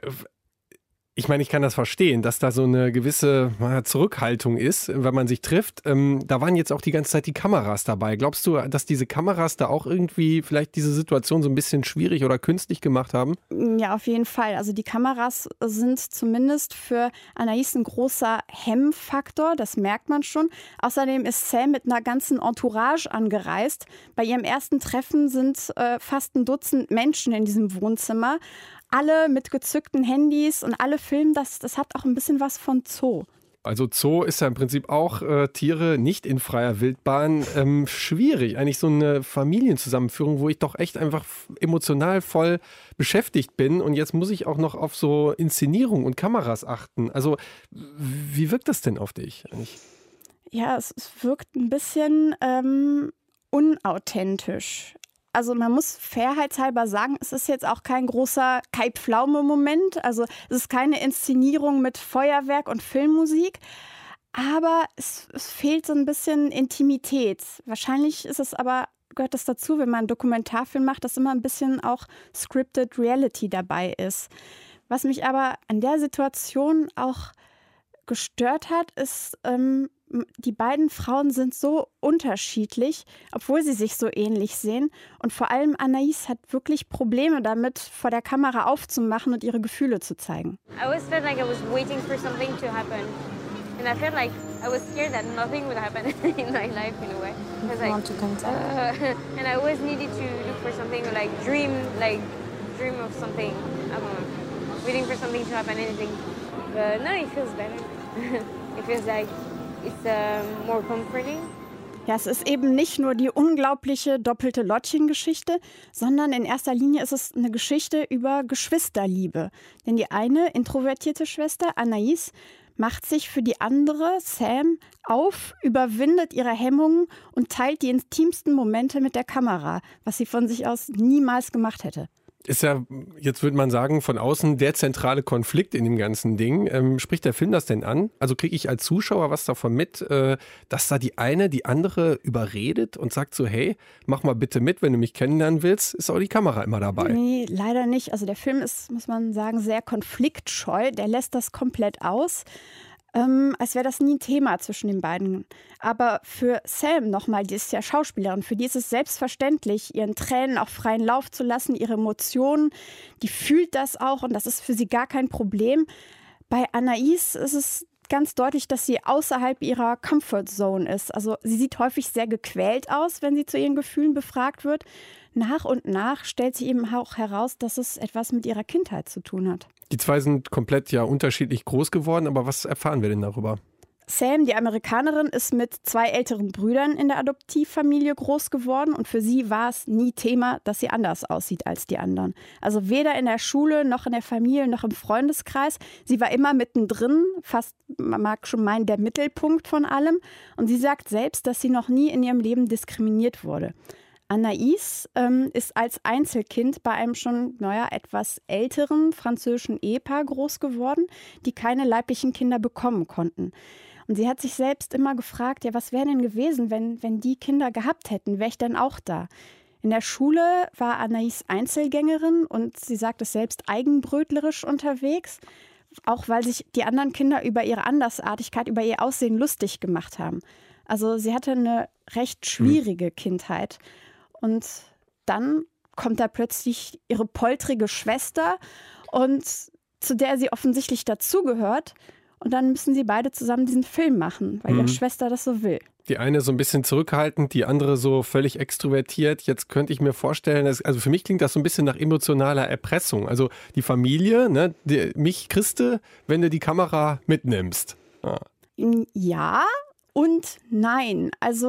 ich meine, ich kann das verstehen, dass da so eine gewisse Zurückhaltung ist, wenn man sich trifft. Ähm, da waren jetzt auch die ganze Zeit die Kameras dabei. Glaubst du, dass diese Kameras da auch irgendwie vielleicht diese Situation so ein bisschen schwierig oder künstlich gemacht haben? Ja, auf jeden Fall. Also die Kameras sind zumindest für Anaïs ein großer Hemmfaktor, das merkt man schon. Außerdem ist Sam mit einer ganzen Entourage angereist. Bei ihrem ersten Treffen sind äh, fast ein Dutzend Menschen in diesem Wohnzimmer. Alle mit gezückten Handys und alle filmen das. Das hat auch ein bisschen was von Zoo. Also Zoo ist ja im Prinzip auch äh, Tiere nicht in freier Wildbahn. Ähm, schwierig, eigentlich so eine Familienzusammenführung, wo ich doch echt einfach emotional voll beschäftigt bin. Und jetzt muss ich auch noch auf so Inszenierung und Kameras achten. Also wie wirkt das denn auf dich eigentlich? Ja, es, es wirkt ein bisschen ähm, unauthentisch. Also man muss fairheitshalber sagen, es ist jetzt auch kein großer Kai-Pflaume-Moment. Also es ist keine Inszenierung mit Feuerwerk und Filmmusik. Aber es, es fehlt so ein bisschen Intimität. Wahrscheinlich ist es aber, gehört das dazu, wenn man einen Dokumentarfilm macht, dass immer ein bisschen auch Scripted Reality dabei ist. Was mich aber an der Situation auch gestört hat, ist, ähm, die beiden Frauen sind so unterschiedlich, obwohl sie sich so ähnlich sehen. Und vor allem Anaïs hat wirklich Probleme damit, vor der Kamera aufzumachen und ihre Gefühle zu zeigen. I always felt like I was waiting for something to happen. And I felt like I was scared that nothing would happen in my life in a way. I was like, want to contact. Uh, and I always needed to look for something like dream, like dream of something. I don't know, waiting for something to happen, anything. But no, it feels better. It feels like it's um, more comforting. Ja, es ist eben nicht nur die unglaubliche doppelte Lottchen-Geschichte, sondern in erster Linie ist es eine Geschichte über Geschwisterliebe. Denn die eine introvertierte Schwester, Anaïs, macht sich für die andere, Sam, auf, überwindet ihre Hemmungen und teilt die intimsten Momente mit der Kamera, was sie von sich aus niemals gemacht hätte. Ist ja, jetzt würde man sagen, von außen der zentrale Konflikt in dem ganzen Ding. Ähm, spricht der Film das denn an? Also kriege ich als Zuschauer was davon mit, äh, dass da die eine die andere überredet und sagt so, hey, mach mal bitte mit, wenn du mich kennenlernen willst, ist auch die Kamera immer dabei. Nee, leider nicht. Also der Film ist, muss man sagen, sehr konfliktscheu. Der lässt das komplett aus. Ähm, als wäre das nie ein Thema zwischen den beiden. Aber für Sam nochmal, die ist ja Schauspielerin, für die ist es selbstverständlich, ihren Tränen auch freien Lauf zu lassen, ihre Emotionen, die fühlt das auch und das ist für sie gar kein Problem. Bei Anaïs ist es ganz deutlich, dass sie außerhalb ihrer Comfort Zone ist. Also sie sieht häufig sehr gequält aus, wenn sie zu ihren Gefühlen befragt wird. Nach und nach stellt sie eben auch heraus, dass es etwas mit ihrer Kindheit zu tun hat. Die zwei sind komplett ja unterschiedlich groß geworden, aber was erfahren wir denn darüber? Sam, die Amerikanerin, ist mit zwei älteren Brüdern in der Adoptivfamilie groß geworden und für sie war es nie Thema, dass sie anders aussieht als die anderen. Also weder in der Schule, noch in der Familie, noch im Freundeskreis. Sie war immer mittendrin, fast, man mag schon meinen, der Mittelpunkt von allem. Und sie sagt selbst, dass sie noch nie in ihrem Leben diskriminiert wurde. Anaïs ähm, ist als Einzelkind bei einem schon, naja, etwas älteren französischen Ehepaar groß geworden, die keine leiblichen Kinder bekommen konnten. Und sie hat sich selbst immer gefragt, ja, was wäre denn gewesen, wenn, wenn die Kinder gehabt hätten? Wäre ich dann auch da? In der Schule war Anaïs Einzelgängerin und sie sagt es selbst eigenbrötlerisch unterwegs, auch weil sich die anderen Kinder über ihre Andersartigkeit, über ihr Aussehen lustig gemacht haben. Also sie hatte eine recht schwierige mhm. Kindheit. Und dann kommt da plötzlich ihre poltrige Schwester, und zu der sie offensichtlich dazugehört. Und dann müssen sie beide zusammen diesen Film machen, weil mhm. ihre Schwester das so will. Die eine so ein bisschen zurückhaltend, die andere so völlig extrovertiert. Jetzt könnte ich mir vorstellen, dass, also für mich klingt das so ein bisschen nach emotionaler Erpressung. Also die Familie, ne, die, mich kriegst du, wenn du die Kamera mitnimmst. Ja, ja und nein. Also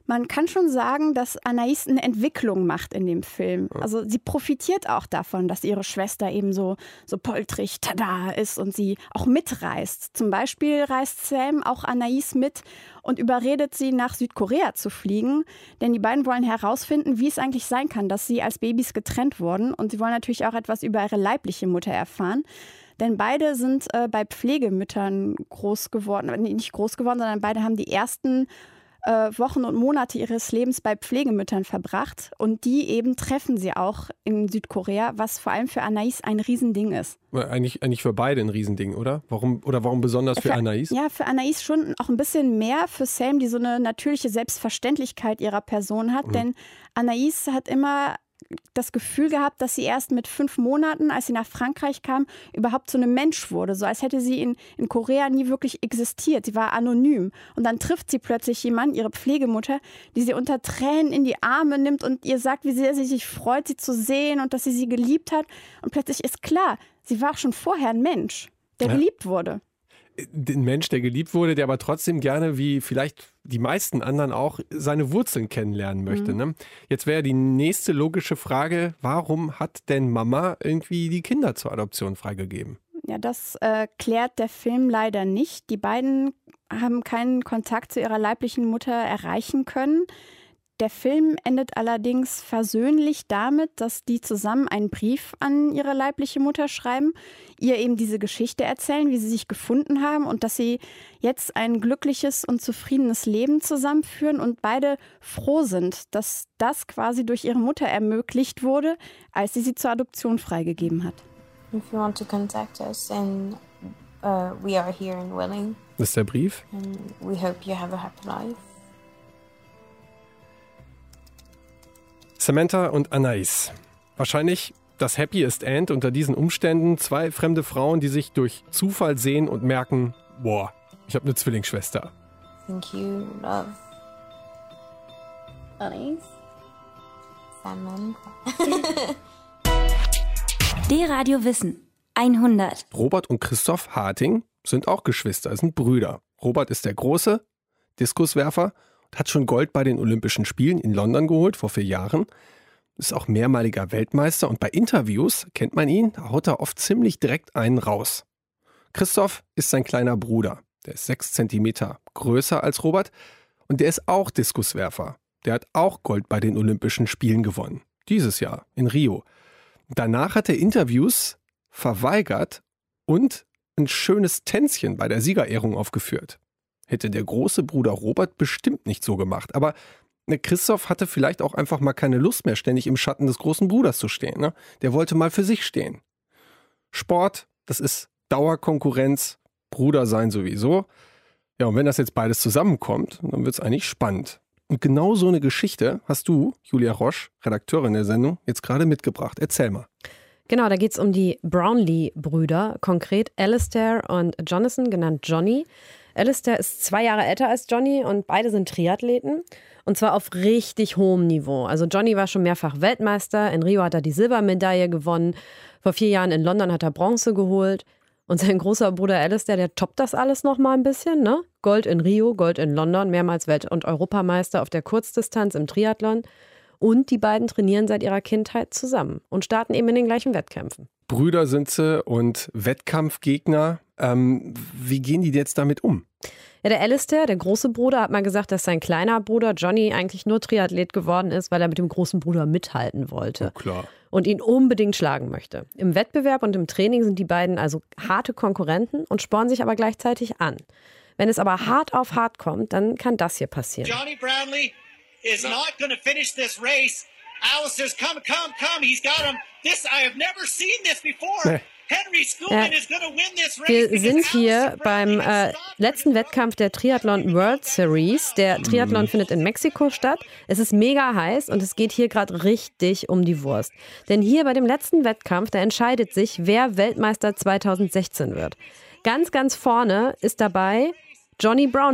Man kann schon sagen, dass Anaïs eine Entwicklung macht in dem Film. Also sie profitiert auch davon, dass ihre Schwester eben so, so poltrig, tada ist und sie auch mitreist. Zum Beispiel reist Sam auch Anaïs mit und überredet sie, nach Südkorea zu fliegen. Denn die beiden wollen herausfinden, wie es eigentlich sein kann, dass sie als Babys getrennt wurden. Und sie wollen natürlich auch etwas über ihre leibliche Mutter erfahren. Denn beide sind äh, bei Pflegemüttern groß geworden, nee, nicht groß geworden, sondern beide haben die ersten Wochen und Monate ihres Lebens bei Pflegemüttern verbracht und die eben treffen sie auch in Südkorea, was vor allem für Anaïs ein Riesending ist. Eigentlich, eigentlich für beide ein Riesending, oder? Warum, oder warum besonders für, für Anaïs? Ja, für Anaïs schon auch ein bisschen mehr, für Sam, die so eine natürliche Selbstverständlichkeit ihrer Person hat, mhm. denn Anaïs hat immer das Gefühl gehabt, dass sie erst mit fünf Monaten, als sie nach Frankreich kam, überhaupt zu einem Mensch wurde. So als hätte sie in, in Korea nie wirklich existiert. Sie war anonym. Und dann trifft sie plötzlich jemanden, ihre Pflegemutter, die sie unter Tränen in die Arme nimmt und ihr sagt, wie sehr sie sich freut, sie zu sehen und dass sie sie geliebt hat. Und plötzlich ist klar, sie war schon vorher ein Mensch, der ja. geliebt wurde. Ein Mensch, der geliebt wurde, der aber trotzdem gerne, wie vielleicht die meisten anderen auch, seine Wurzeln kennenlernen möchte. Mhm. Ne? Jetzt wäre die nächste logische Frage, warum hat denn Mama irgendwie die Kinder zur Adoption freigegeben? Ja, das äh, klärt der Film leider nicht. Die beiden haben keinen Kontakt zu ihrer leiblichen Mutter erreichen können. Der Film endet allerdings versöhnlich damit, dass die zusammen einen Brief an ihre leibliche Mutter schreiben, ihr eben diese Geschichte erzählen, wie sie sich gefunden haben und dass sie jetzt ein glückliches und zufriedenes Leben zusammenführen und beide froh sind, dass das quasi durch ihre Mutter ermöglicht wurde, als sie sie zur Adoption freigegeben hat. If you want to contact us, and uh, we are here and willing. Das ist der Brief. And we hope you have a happy life. Samantha und Anaïs. Wahrscheinlich das Happiest End unter diesen Umständen. Zwei fremde Frauen, die sich durch Zufall sehen und merken, boah, ich habe eine Zwillingsschwester. Thank you, love. Anaïs. Samantha. D-Radio Wissen. hundert. Robert und Christoph Harting sind auch Geschwister, sind Brüder. Robert ist der Große, Diskuswerfer, hat schon Gold bei den Olympischen Spielen in London geholt, vor vier Jahren. Ist auch mehrmaliger Weltmeister und bei Interviews, kennt man ihn, da haut er oft ziemlich direkt einen raus. Christoph ist sein kleiner Bruder. Der ist sechs Zentimeter größer als Robert und der ist auch Diskuswerfer. Der hat auch Gold bei den Olympischen Spielen gewonnen. Dieses Jahr in Rio. Danach hat er Interviews verweigert und ein schönes Tänzchen bei der Siegerehrung aufgeführt. Hätte der große Bruder Robert bestimmt nicht so gemacht. Aber Christoph hatte vielleicht auch einfach mal keine Lust mehr, ständig im Schatten des großen Bruders zu stehen. Ne? Der wollte mal für sich stehen. Sport, das ist Dauerkonkurrenz, Bruder sein sowieso. Ja, und wenn das jetzt beides zusammenkommt, dann wird es eigentlich spannend. Und genau so eine Geschichte hast du, Julia Roche, Redakteurin der Sendung, jetzt gerade mitgebracht. Erzähl mal. Genau, da geht es um die Brownlee-Brüder, konkret Alistair und Jonathan, genannt Johnny. Alistair ist zwei Jahre älter als Johnny und beide sind Triathleten. Und zwar auf richtig hohem Niveau. Also Johnny war schon mehrfach Weltmeister. In Rio hat er die Silbermedaille gewonnen. Vor vier Jahren in London hat er Bronze geholt. Und sein großer Bruder Alistair, der toppt das alles noch mal ein bisschen, ne? Gold in Rio, Gold in London, mehrmals Welt- und Europameister auf der Kurzdistanz im Triathlon. Und die beiden trainieren seit ihrer Kindheit zusammen und starten eben in den gleichen Wettkämpfen. Brüder sind sie und Wettkampfgegner. Ähm, wie gehen die jetzt damit um? Ja, der Alistair, der große Bruder, hat mal gesagt, dass sein kleiner Bruder Johnny eigentlich nur Triathlet geworden ist, weil er mit dem großen Bruder mithalten wollte. Oh, klar. Und ihn unbedingt schlagen möchte. Im Wettbewerb und im Training sind die beiden also harte Konkurrenten und spornen sich aber gleichzeitig an. Wenn es aber hart auf hart kommt, dann kann das hier passieren. Johnny Brownlee is not going to finish this race. Alistair's come, come, come. He's got him. This, I have never seen this before. Nee. Ja, wir sind hier beim äh, letzten Wettkampf der Triathlon World Series. Der Triathlon mhm. findet in Mexiko statt. Es ist mega heiß und es geht hier gerade richtig um die Wurst. Denn hier bei dem letzten Wettkampf, da entscheidet sich, wer Weltmeister zweitausendsechzehn wird. Ganz, ganz vorne ist dabei Johnny Brownlee.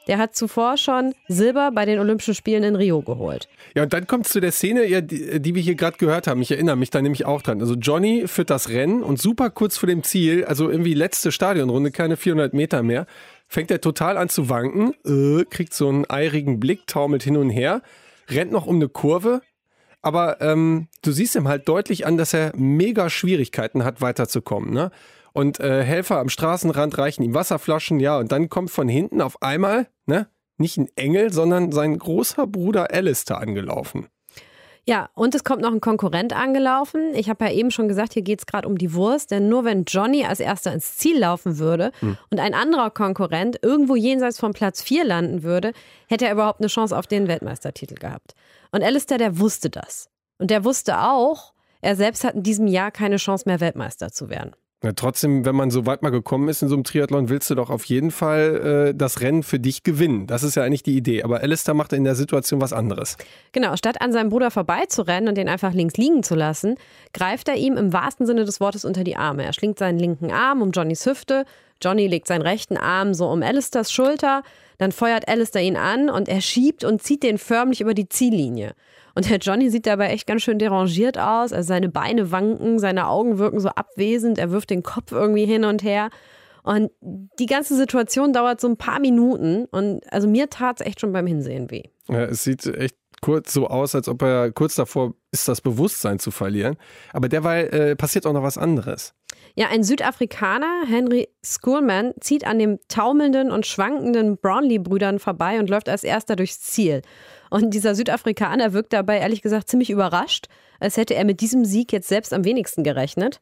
Der hat zuvor schon Silber bei den Olympischen Spielen in Rio geholt. Ja, und dann kommt es zu der Szene, ja, die, die wir hier gerade gehört haben. Ich erinnere mich da nämlich auch dran. Also Johnny führt das Rennen und super kurz vor dem Ziel, also irgendwie letzte Stadionrunde, keine vierhundert Meter mehr, fängt er total an zu wanken, äh, kriegt so einen eirigen Blick, taumelt hin und her, rennt noch um eine Kurve. Aber ähm, du siehst ihm halt deutlich an, dass er mega Schwierigkeiten hat, weiterzukommen, ne? Und äh, Helfer am Straßenrand reichen ihm Wasserflaschen, ja, und dann kommt von hinten auf einmal, ne, nicht ein Engel, sondern sein großer Bruder Alistair angelaufen. Ja, und es kommt noch ein Konkurrent angelaufen. Ich habe ja eben schon gesagt, hier geht es gerade um die Wurst, denn nur wenn Johnny als erster ins Ziel laufen würde hm. und ein anderer Konkurrent irgendwo jenseits von Platz vier landen würde, hätte er überhaupt eine Chance auf den Weltmeistertitel gehabt. Und Alistair, der wusste das. Und der wusste auch, er selbst hat in diesem Jahr keine Chance mehr, Weltmeister zu werden. Ja, trotzdem, wenn man so weit mal gekommen ist in so einem Triathlon, willst du doch auf jeden Fall äh, das Rennen für dich gewinnen. Das ist ja eigentlich die Idee. Aber Alistair macht in der Situation was anderes. Genau, statt an seinem Bruder vorbeizurennen und den einfach links liegen zu lassen, greift er ihm im wahrsten Sinne des Wortes unter die Arme. Er schlingt seinen linken Arm um Johnnys Hüfte. Johnny legt seinen rechten Arm so um Alistairs Schulter. Dann feuert Alistair ihn an und er schiebt und zieht den förmlich über die Ziellinie. Und der Johnny sieht dabei echt ganz schön derangiert aus. Also seine Beine wanken, seine Augen wirken so abwesend. Er wirft den Kopf irgendwie hin und her. Und die ganze Situation dauert so ein paar Minuten. Und also mir tat es echt schon beim Hinsehen weh. Ja, es sieht echt kurz so aus, als ob er kurz davor ist, das Bewusstsein zu verlieren. Aber derweil äh, passiert auch noch was anderes. Ja, ein Südafrikaner, Henry Schoolman, zieht an den taumelnden und schwankenden Brownlee-Brüdern vorbei und läuft als erster durchs Ziel. Und dieser Südafrikaner wirkt dabei ehrlich gesagt ziemlich überrascht, als hätte er mit diesem Sieg jetzt selbst am wenigsten gerechnet.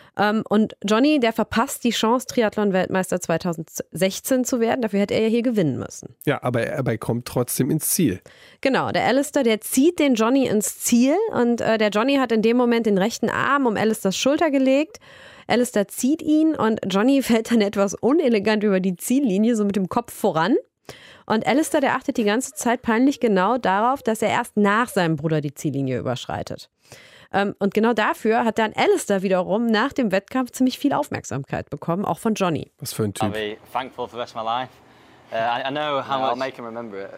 Und Johnny, der verpasst die Chance, Triathlon-Weltmeister zweitausendsechzehn zu werden. Dafür hätte er ja hier gewinnen müssen. Ja, aber er kommt trotzdem ins Ziel. Genau, der Alistair, der zieht den Johnny ins Ziel. Und äh, der Johnny hat in dem Moment den rechten Arm um Alistairs Schulter gelegt. Alistair zieht ihn und Johnny fällt dann etwas unelegant über die Ziellinie, so mit dem Kopf voran. Und Alistair, der achtet die ganze Zeit peinlich genau darauf, dass er erst nach seinem Bruder die Ziellinie überschreitet. Und genau dafür hat dann Alistair wiederum nach dem Wettkampf ziemlich viel Aufmerksamkeit bekommen, auch von Johnny. Was für ein Typ. I'll be thankful for the rest of my life. Uh, I, I know how no, much... I'll make him remember it.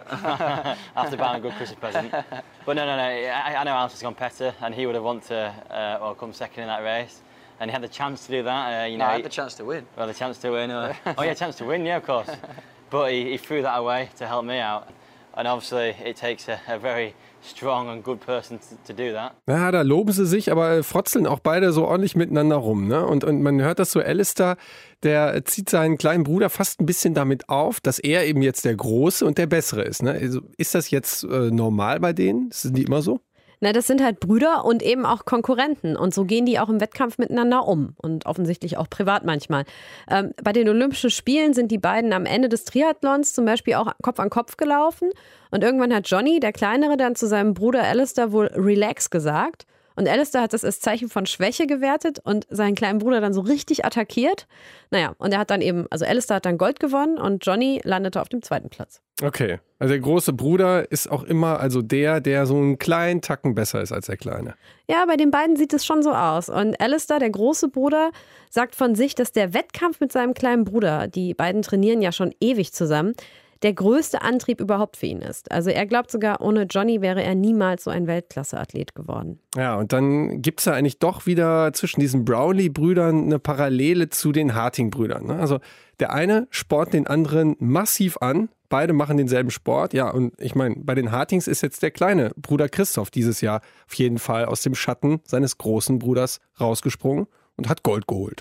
After buying a good Christmas present. But no, no, no, I, I know Alistair's gone better and he would have wanted to uh, well, come second in that race. And he had the chance to do that. Uh, you no, know, I had the chance to win. Well, the chance to win. Uh, oh, yeah, chance to win, yeah, of course. But he, he threw that away to help me out. And obviously it takes a, a very strong and good person to, to do that. Ja, da loben sie sich, aber frotzeln auch beide so ordentlich miteinander rum. Ne? Und, und man hört das so, Alistair, der zieht seinen kleinen Bruder fast ein bisschen damit auf, dass er eben jetzt der Große und der Bessere ist. Ne? Also ist das jetzt äh, normal bei denen? Sind die immer so? Na, das sind halt Brüder und eben auch Konkurrenten. Und so gehen die auch im Wettkampf miteinander um. Und offensichtlich auch privat manchmal. Ähm, bei den Olympischen Spielen sind die beiden am Ende des Triathlons zum Beispiel auch Kopf an Kopf gelaufen. Und irgendwann hat Johnny, der Kleinere, dann zu seinem Bruder Alistair wohl relax gesagt. Und Alistair hat das als Zeichen von Schwäche gewertet und seinen kleinen Bruder dann so richtig attackiert. Naja, und er hat dann eben, also Alistair hat dann Gold gewonnen und Johnny landete auf dem zweiten Platz. Okay, also der große Bruder ist auch immer also der, der so einen kleinen Tacken besser ist als der Kleine. Ja, bei den beiden sieht es schon so aus. Und Alistair, der große Bruder, sagt von sich, dass der Wettkampf mit seinem kleinen Bruder, die beiden trainieren ja schon ewig zusammen, der größte Antrieb überhaupt für ihn ist. Also er glaubt sogar, ohne Johnny wäre er niemals so ein Weltklasse-Athlet geworden. Ja, und dann gibt es ja eigentlich doch wieder zwischen diesen Brownlee-Brüdern eine Parallele zu den Harting-Brüdern. Ne? Also der eine spornt den anderen massiv an, beide machen denselben Sport. Ja, und ich meine, bei den Hartings ist jetzt der kleine Bruder Christoph dieses Jahr auf jeden Fall aus dem Schatten seines großen Bruders rausgesprungen und hat Gold geholt.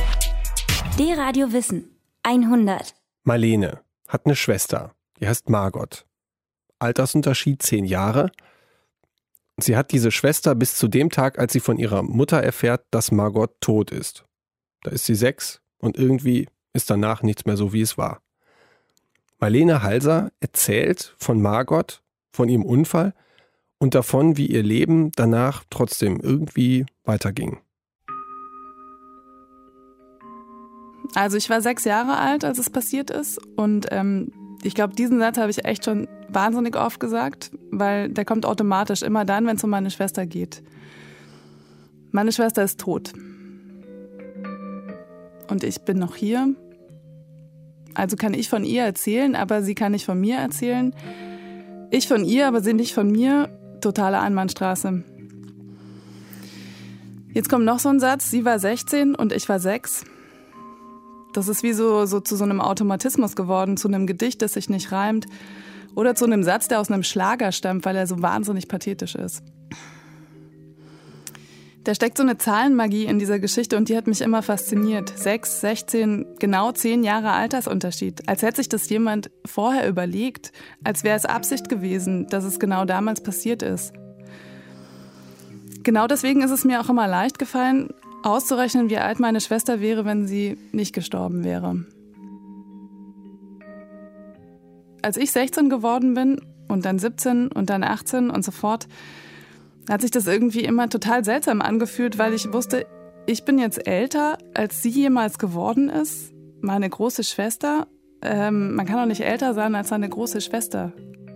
D-Radio Wissen hundert. Marlene hat eine Schwester, die heißt Margot. Altersunterschied zehn Jahre. Sie hat diese Schwester bis zu dem Tag, als sie von ihrer Mutter erfährt, dass Margot tot ist. Da ist sie sechs und irgendwie ist danach nichts mehr so, wie es war. Marlene Halser erzählt von Margot, von ihrem Unfall und davon, wie ihr Leben danach trotzdem irgendwie weiterging. Also ich war sechs Jahre alt, als es passiert ist und ähm, ich glaube, diesen Satz habe ich echt schon wahnsinnig oft gesagt, weil der kommt automatisch immer dann, wenn es um meine Schwester geht. Meine Schwester ist tot. Und ich bin noch hier Also kann ich von ihr erzählen, aber sie kann nicht von mir erzählen. Ich von ihr, aber sie nicht von mir. Totale Einbahnstraße. Jetzt kommt noch so ein Satz. Sie war sechzehn und ich war sechs. Das ist wie so, so zu so einem Automatismus geworden, zu einem Gedicht, das sich nicht reimt. Oder zu einem Satz, der aus einem Schlager stammt, weil er so wahnsinnig pathetisch ist. Da steckt so eine Zahlenmagie in dieser Geschichte und die hat mich immer fasziniert. Sechs, sechzehn, genau zehn Jahre Altersunterschied. Als hätte sich das jemand vorher überlegt, als wäre es Absicht gewesen, dass es genau damals passiert ist. Genau deswegen ist es mir auch immer leicht gefallen, auszurechnen, wie alt meine Schwester wäre, wenn sie nicht gestorben wäre. Als ich sechzehn geworden bin und dann siebzehn und dann achtzehn und so fort, hat sich das irgendwie immer total seltsam angefühlt, weil ich wusste, ich bin jetzt älter, als sie jemals geworden ist. Meine große Schwester. Ähm, man kann doch nicht älter sein als seine große Schwester.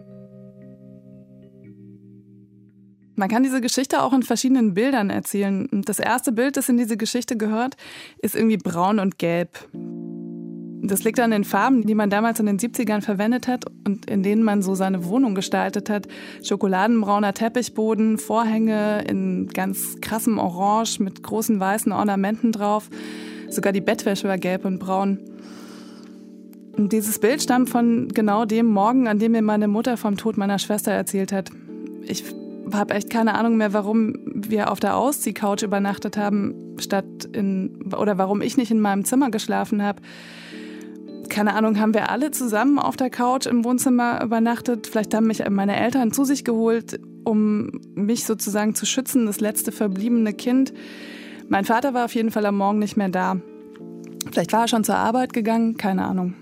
Man kann diese Geschichte auch in verschiedenen Bildern erzählen. Das erste Bild, das in diese Geschichte gehört, ist irgendwie braun und gelb. Das liegt an den Farben, die man damals in den siebzigern verwendet hat und in denen man so seine Wohnung gestaltet hat. Schokoladenbrauner Teppichboden, Vorhänge in ganz krassem Orange mit großen weißen Ornamenten drauf. Sogar die Bettwäsche war gelb und braun. Und dieses Bild stammt von genau dem Morgen, an dem mir meine Mutter vom Tod meiner Schwester erzählt hat. Ich habe echt keine Ahnung mehr, warum wir auf der Ausziehcouch übernachtet haben, statt in, oder warum ich nicht in meinem Zimmer geschlafen habe. Keine Ahnung, haben wir alle zusammen auf der Couch im Wohnzimmer übernachtet. Vielleicht haben mich meine Eltern zu sich geholt, um mich sozusagen zu schützen, das letzte verbliebene Kind. Mein Vater war auf jeden Fall am Morgen nicht mehr da. Vielleicht war er schon zur Arbeit gegangen, keine Ahnung.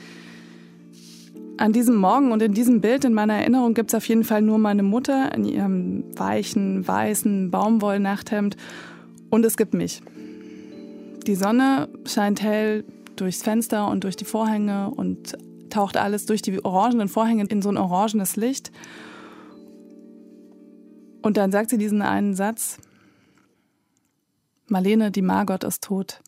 An diesem Morgen und in diesem Bild in meiner Erinnerung gibt es auf jeden Fall nur meine Mutter in ihrem weichen, weißen Baumwollnachthemd und es gibt mich. Die Sonne scheint hell durchs Fenster und durch die Vorhänge und taucht alles durch die orangenen Vorhänge in so ein orangenes Licht. Und dann sagt sie diesen einen Satz: Marlene, die Margot ist tot.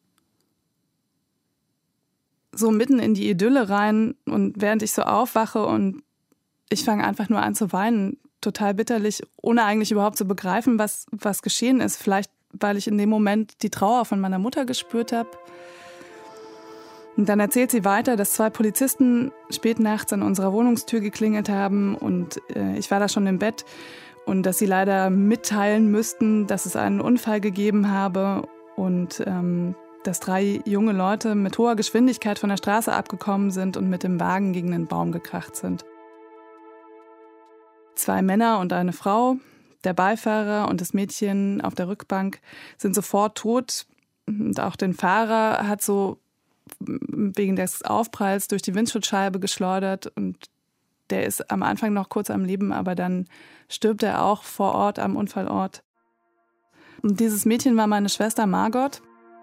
So mitten in die Idylle rein und während ich so aufwache und ich fange einfach nur an zu weinen, total bitterlich, ohne eigentlich überhaupt zu begreifen, was, was geschehen ist. Vielleicht, weil ich in dem Moment die Trauer von meiner Mutter gespürt habe. Und dann erzählt sie weiter, dass zwei Polizisten spät nachts an unserer Wohnungstür geklingelt haben und äh, ich war da schon im Bett und dass sie leider mitteilen müssten, dass es einen Unfall gegeben habe und ähm, dass drei junge Leute mit hoher Geschwindigkeit von der Straße abgekommen sind und mit dem Wagen gegen den Baum gekracht sind. Zwei Männer und eine Frau, der Beifahrer und das Mädchen auf der Rückbank, sind sofort tot und auch den Fahrer hat so wegen des Aufpralls durch die Windschutzscheibe geschleudert und der ist am Anfang noch kurz am Leben, aber dann stirbt er auch vor Ort am Unfallort. Und dieses Mädchen war meine Schwester Margot.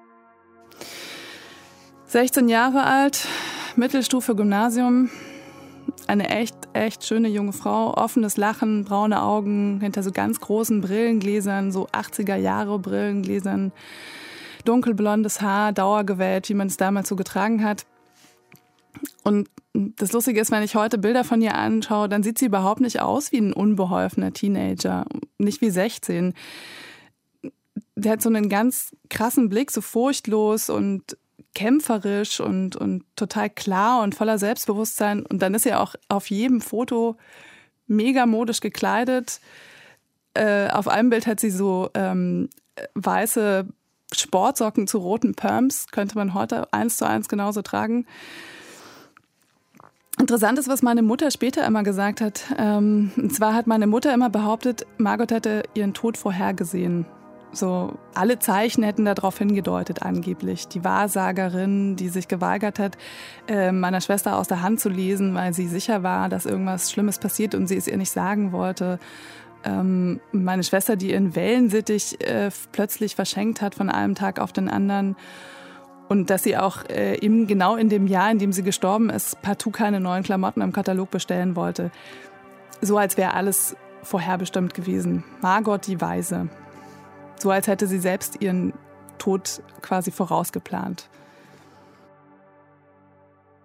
sechzehn Jahre alt, Mittelstufe Gymnasium, eine echt, echt schöne junge Frau, offenes Lachen, braune Augen, hinter so ganz großen Brillengläsern, so achtziger Jahre Brillengläsern, dunkelblondes Haar, dauergewellt, wie man es damals so getragen hat. Und das Lustige ist, wenn ich heute Bilder von ihr anschaue, dann sieht sie überhaupt nicht aus wie ein unbeholfener Teenager, nicht wie sechzehn. Der hat so einen ganz krassen Blick, so furchtlos und kämpferisch und, und total klar und voller Selbstbewusstsein. Und dann ist sie auch auf jedem Foto mega modisch gekleidet. Äh, auf einem Bild hat sie so ähm, weiße Sportsocken zu roten Perms, könnte man heute eins zu eins genauso tragen. Interessant ist, was meine Mutter später immer gesagt hat. Ähm, und zwar hat meine Mutter immer behauptet, Margot hätte ihren Tod vorhergesehen. So, alle Zeichen hätten darauf hingedeutet angeblich. Die Wahrsagerin, die sich geweigert hat, äh, meiner Schwester aus der Hand zu lesen, weil sie sicher war, dass irgendwas Schlimmes passiert und sie es ihr nicht sagen wollte. Ähm, meine Schwester, die ihren Wellensittich äh, plötzlich verschenkt hat von einem Tag auf den anderen. Und dass sie auch äh, eben genau in dem Jahr, in dem sie gestorben ist, partout keine neuen Klamotten im Katalog bestellen wollte. So als wäre alles vorherbestimmt gewesen. Margot die Weise. So als hätte sie selbst ihren Tod quasi vorausgeplant.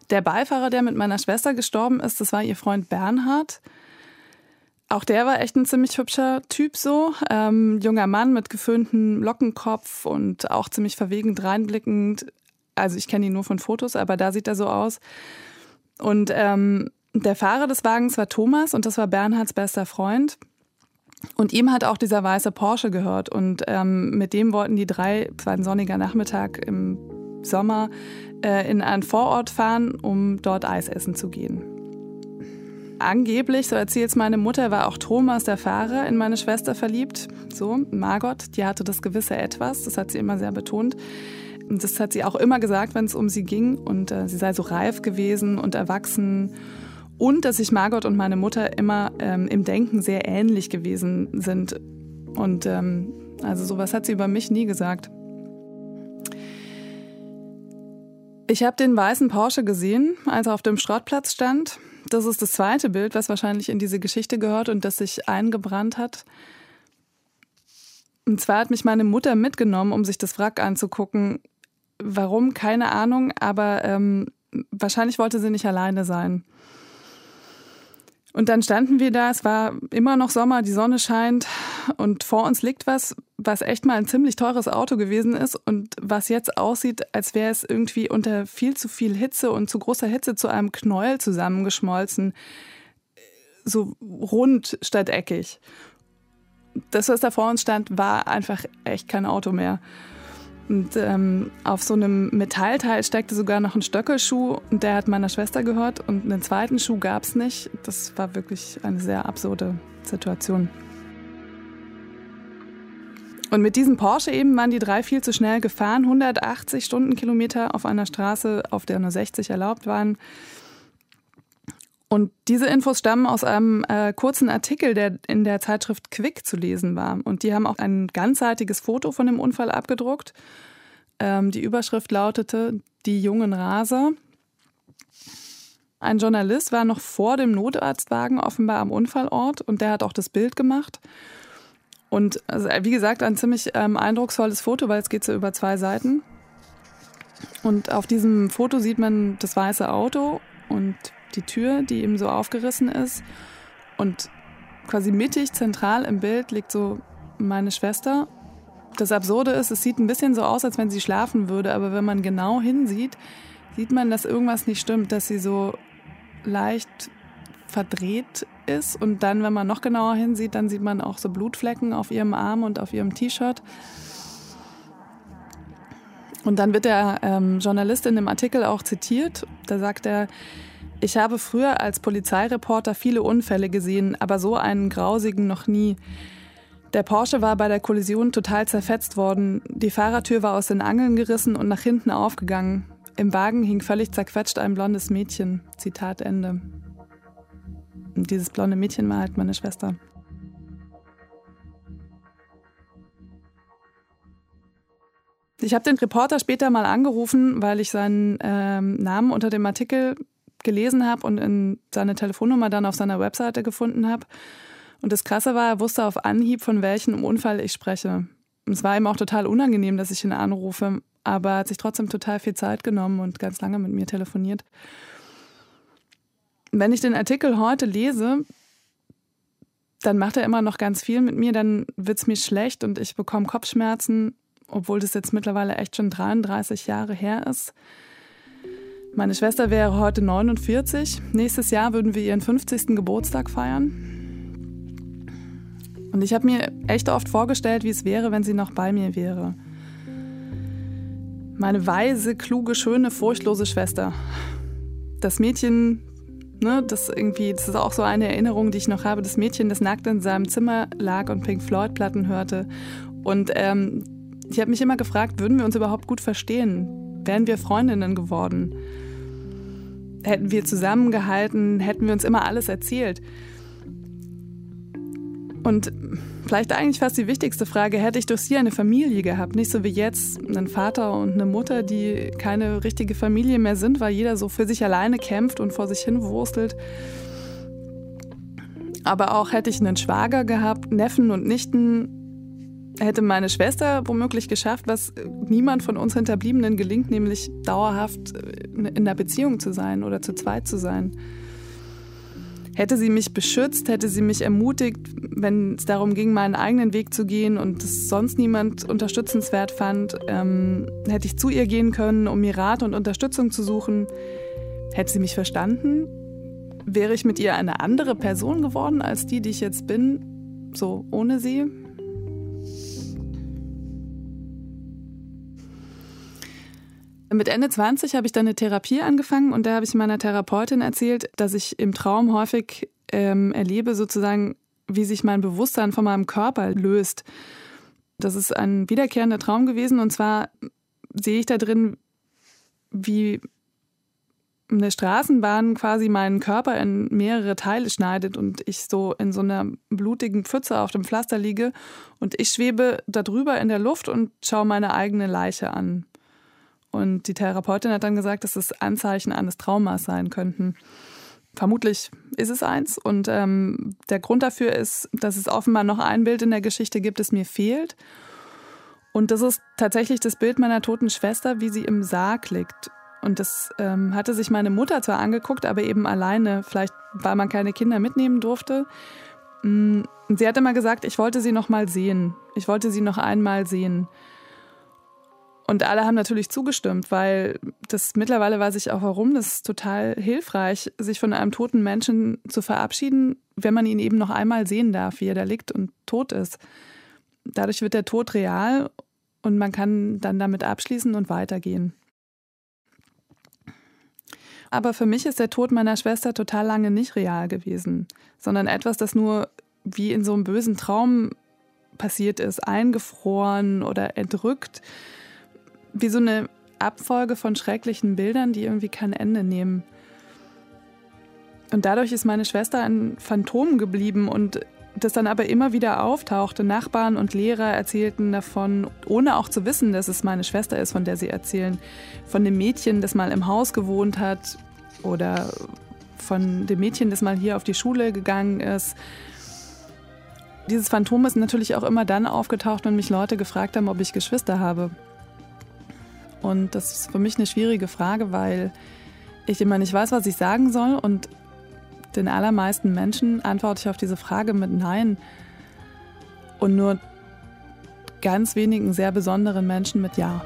Der Beifahrer, der mit meiner Schwester gestorben ist, das war ihr Freund Bernhard. Auch der war echt ein ziemlich hübscher Typ so. Ähm, junger Mann mit geföhntem Lockenkopf und auch ziemlich verwegen reinblickend. Also ich kenne ihn nur von Fotos, aber da sieht er so aus. Und ähm, der Fahrer des Wagens war Thomas und das war Bernhards bester Freund. Und ihm hat auch dieser weiße Porsche gehört. Und ähm, mit dem wollten die drei, es war ein sonniger Nachmittag im Sommer, äh, in einen Vorort fahren, um dort Eis essen zu gehen. Angeblich, so erzählt meine Mutter, war auch Thomas, der Fahrer, in meine Schwester verliebt. So, Margot, die hatte das gewisse Etwas, das hat sie immer sehr betont. Und das hat sie auch immer gesagt, wenn es um sie ging. Und äh, sie sei so reif gewesen und erwachsen. Und dass sich Margot und meine Mutter immer ähm, im Denken sehr ähnlich gewesen sind. Und ähm, also sowas hat sie über mich nie gesagt. Ich habe den weißen Porsche gesehen, als er auf dem Schrottplatz stand. Das ist das zweite Bild, was wahrscheinlich in diese Geschichte gehört und das sich eingebrannt hat. Und zwar hat mich meine Mutter mitgenommen, um sich das Wrack anzugucken. Warum? Keine Ahnung, aber ähm, wahrscheinlich wollte sie nicht alleine sein. Und dann standen wir da, es war immer noch Sommer, die Sonne scheint und vor uns liegt was, was echt mal ein ziemlich teures Auto gewesen ist und was jetzt aussieht, als wäre es irgendwie unter viel zu viel Hitze und zu großer Hitze zu einem Knäuel zusammengeschmolzen, so rund statt eckig. Das, was da vor uns stand, war einfach echt kein Auto mehr. Und ähm, auf so einem Metallteil steckte sogar noch ein Stöckelschuh und der hat meiner Schwester gehört und einen zweiten Schuh gab es nicht. Das war wirklich eine sehr absurde Situation. Und mit diesem Porsche eben waren die drei viel zu schnell gefahren, hundertachtzig Stundenkilometer auf einer Straße, auf der nur sechzig erlaubt waren. Und diese Infos stammen aus einem äh, kurzen Artikel, der in der Zeitschrift Quick zu lesen war. Und die haben auch ein ganzseitiges Foto von dem Unfall abgedruckt. Ähm, die Überschrift lautete „Die jungen Raser". Ein Journalist war noch vor dem Notarztwagen offenbar am Unfallort und der hat auch das Bild gemacht. Und also, wie gesagt, ein ziemlich ähm, eindrucksvolles Foto, weil es geht so über zwei Seiten. Und auf diesem Foto sieht man das weiße Auto und die Tür, die eben so aufgerissen ist. Und quasi mittig, zentral im Bild liegt so meine Schwester. Das Absurde ist, es sieht ein bisschen so aus, als wenn sie schlafen würde. Aber wenn man genau hinsieht, sieht man, dass irgendwas nicht stimmt. Dass sie so leicht verdreht ist. Und dann, wenn man noch genauer hinsieht, dann sieht man auch so Blutflecken auf ihrem Arm und auf ihrem T-Shirt. Und dann wird der ähm, Journalist in dem Artikel auch zitiert. Da sagt er: Ich habe früher als Polizeireporter viele Unfälle gesehen, aber so einen grausigen noch nie. Der Porsche war bei der Kollision total zerfetzt worden. Die Fahrertür war aus den Angeln gerissen und nach hinten aufgegangen. Im Wagen hing völlig zerquetscht ein blondes Mädchen. Zitat Ende. Und dieses blonde Mädchen war halt meine Schwester. Ich habe den Reporter später mal angerufen, weil ich seinen ähm, Namen unter dem Artikel gelesen habe und in seine Telefonnummer dann auf seiner Webseite gefunden habe. Und das Krasse war, er wusste auf Anhieb, von welchem Unfall ich spreche. Und es war ihm auch total unangenehm, dass ich ihn anrufe, aber er hat sich trotzdem total viel Zeit genommen und ganz lange mit mir telefoniert. Wenn ich den Artikel heute lese, dann macht er immer noch ganz viel mit mir, dann wird es mir schlecht und ich bekomme Kopfschmerzen, obwohl das jetzt mittlerweile echt schon dreiunddreißig Jahre her ist. Meine Schwester wäre heute neunundvierzig. Nächstes Jahr würden wir ihren fünfzigsten Geburtstag feiern. Und ich habe mir echt oft vorgestellt, wie es wäre, wenn sie noch bei mir wäre. Meine weise, kluge, schöne, furchtlose Schwester. Das Mädchen, ne, das irgendwie, das ist auch so eine Erinnerung, die ich noch habe. Das Mädchen, das nackt in seinem Zimmer lag und Pink Floyd-Platten hörte. Und ähm, ich habe mich immer gefragt, würden wir uns überhaupt gut verstehen? Wären wir Freundinnen geworden? Hätten wir zusammengehalten? Hätten wir uns immer alles erzählt? Und vielleicht eigentlich fast die wichtigste Frage, hätte ich durch sie eine Familie gehabt? Nicht so wie jetzt einen Vater und eine Mutter, die keine richtige Familie mehr sind, weil jeder so für sich alleine kämpft und vor sich hin wurstelt. Aber auch hätte ich einen Schwager gehabt, Neffen und Nichten, hätte meine Schwester womöglich geschafft, was niemand von uns Hinterbliebenen gelingt, nämlich dauerhaft in einer Beziehung zu sein oder zu zweit zu sein. Hätte sie mich beschützt, hätte sie mich ermutigt, wenn es darum ging, meinen eigenen Weg zu gehen und es sonst niemand unterstützenswert fand, ähm, hätte ich zu ihr gehen können, um mir Rat und Unterstützung zu suchen. Hätte sie mich verstanden, wäre ich mit ihr eine andere Person geworden als die, die ich jetzt bin, so ohne sie. Mit Ende zwanzig habe ich dann eine Therapie angefangen und da habe ich meiner Therapeutin erzählt, dass ich im Traum häufig ähm, erlebe, sozusagen, wie sich mein Bewusstsein von meinem Körper löst. Das ist ein wiederkehrender Traum gewesen und zwar sehe ich da drin, wie eine Straßenbahn quasi meinen Körper in mehrere Teile schneidet und ich so in so einer blutigen Pfütze auf dem Pflaster liege und ich schwebe da drüber in der Luft und schaue meine eigene Leiche an. Und die Therapeutin hat dann gesagt, dass es Anzeichen eines Traumas sein könnten. Vermutlich ist es eins. Und ähm, der Grund dafür ist, dass es offenbar noch ein Bild in der Geschichte gibt, das mir fehlt. Und das ist tatsächlich das Bild meiner toten Schwester, wie sie im Sarg liegt. Und das ähm, hatte sich meine Mutter zwar angeguckt, aber eben alleine, vielleicht weil man keine Kinder mitnehmen durfte. Und sie hat immer gesagt, ich wollte sie noch mal sehen. Ich wollte sie noch einmal sehen. Und alle haben natürlich zugestimmt, weil das mittlerweile weiß ich auch warum. Das ist total hilfreich, sich von einem toten Menschen zu verabschieden, wenn man ihn eben noch einmal sehen darf, wie er da liegt und tot ist. Dadurch wird der Tod real und man kann dann damit abschließen und weitergehen. Aber für mich ist der Tod meiner Schwester total lange nicht real gewesen, sondern etwas, das nur wie in so einem bösen Traum passiert ist, eingefroren oder erdrückt. Wie so eine Abfolge von schrecklichen Bildern, die irgendwie kein Ende nehmen. Und dadurch ist meine Schwester ein Phantom geblieben und das dann aber immer wieder auftauchte. Nachbarn und Lehrer erzählten davon, ohne auch zu wissen, dass es meine Schwester ist, von der sie erzählen. Von dem Mädchen, das mal im Haus gewohnt hat oder von dem Mädchen, das mal hier auf die Schule gegangen ist. Dieses Phantom ist natürlich auch immer dann aufgetaucht, wenn mich Leute gefragt haben, ob ich Geschwister habe. Und das ist für mich eine schwierige Frage, weil ich immer nicht weiß, was ich sagen soll. Und den allermeisten Menschen antworte ich auf diese Frage mit Nein. Und nur ganz wenigen sehr besonderen Menschen mit Ja.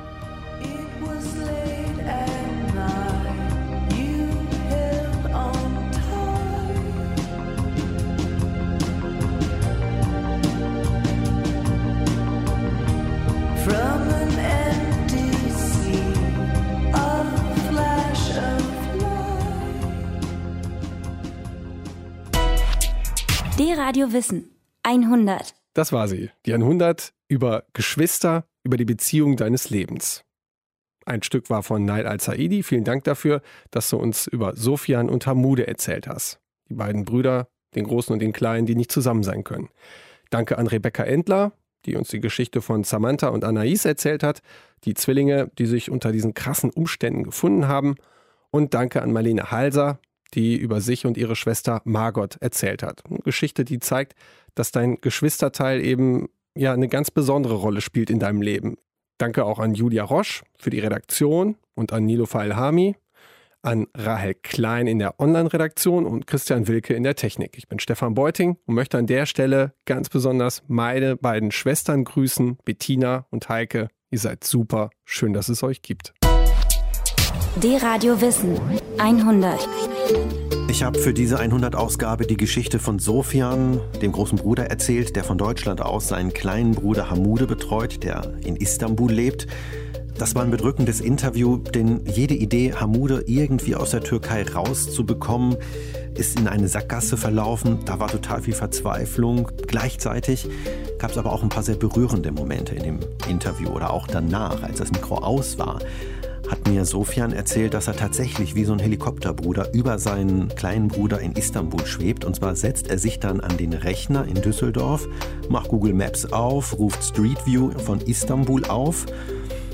D-Radio Wissen hundert. Das war sie, die hundert über Geschwister, über die Beziehung deines Lebens. Ein Stück war von Nail Al-Saidi. Vielen Dank dafür, dass du uns über Sofian und Hamude erzählt hast. Die beiden Brüder, den Großen und den Kleinen, die nicht zusammen sein können. Danke an Rebecca Endler, die uns die Geschichte von Samantha und Anais erzählt hat. Die Zwillinge, die sich unter diesen krassen Umständen gefunden haben. Und danke an Marlene Halser, die über sich und ihre Schwester Margot erzählt hat. Eine Geschichte, die zeigt, dass dein Geschwisterteil eben ja eine ganz besondere Rolle spielt in deinem Leben. Danke auch an Julia Roche für die Redaktion und an Nilofer El-Hami, an Rahel Klein in der Online-Redaktion und Christian Wilke in der Technik. Ich bin Stefan Beuting und möchte an der Stelle ganz besonders meine beiden Schwestern grüßen, Bettina und Heike. Ihr seid super. Schön, dass es euch gibt. D-Radio Wissen hundert. Ich habe für diese hundert-Ausgabe die Geschichte von Sofian, dem großen Bruder, erzählt, der von Deutschland aus seinen kleinen Bruder Hamude betreut, der in Istanbul lebt. Das war ein bedrückendes Interview, denn jede Idee, Hamude irgendwie aus der Türkei rauszubekommen, ist in eine Sackgasse verlaufen. Da war total viel Verzweiflung. Gleichzeitig gab es aber auch ein paar sehr berührende Momente in dem Interview oder auch danach, als das Mikro aus war. Hat mir Sofian erzählt, dass er tatsächlich wie so ein Helikopterbruder über seinen kleinen Bruder in Istanbul schwebt. Und zwar setzt er sich dann an den Rechner in Düsseldorf, macht Google Maps auf, ruft Street View von Istanbul auf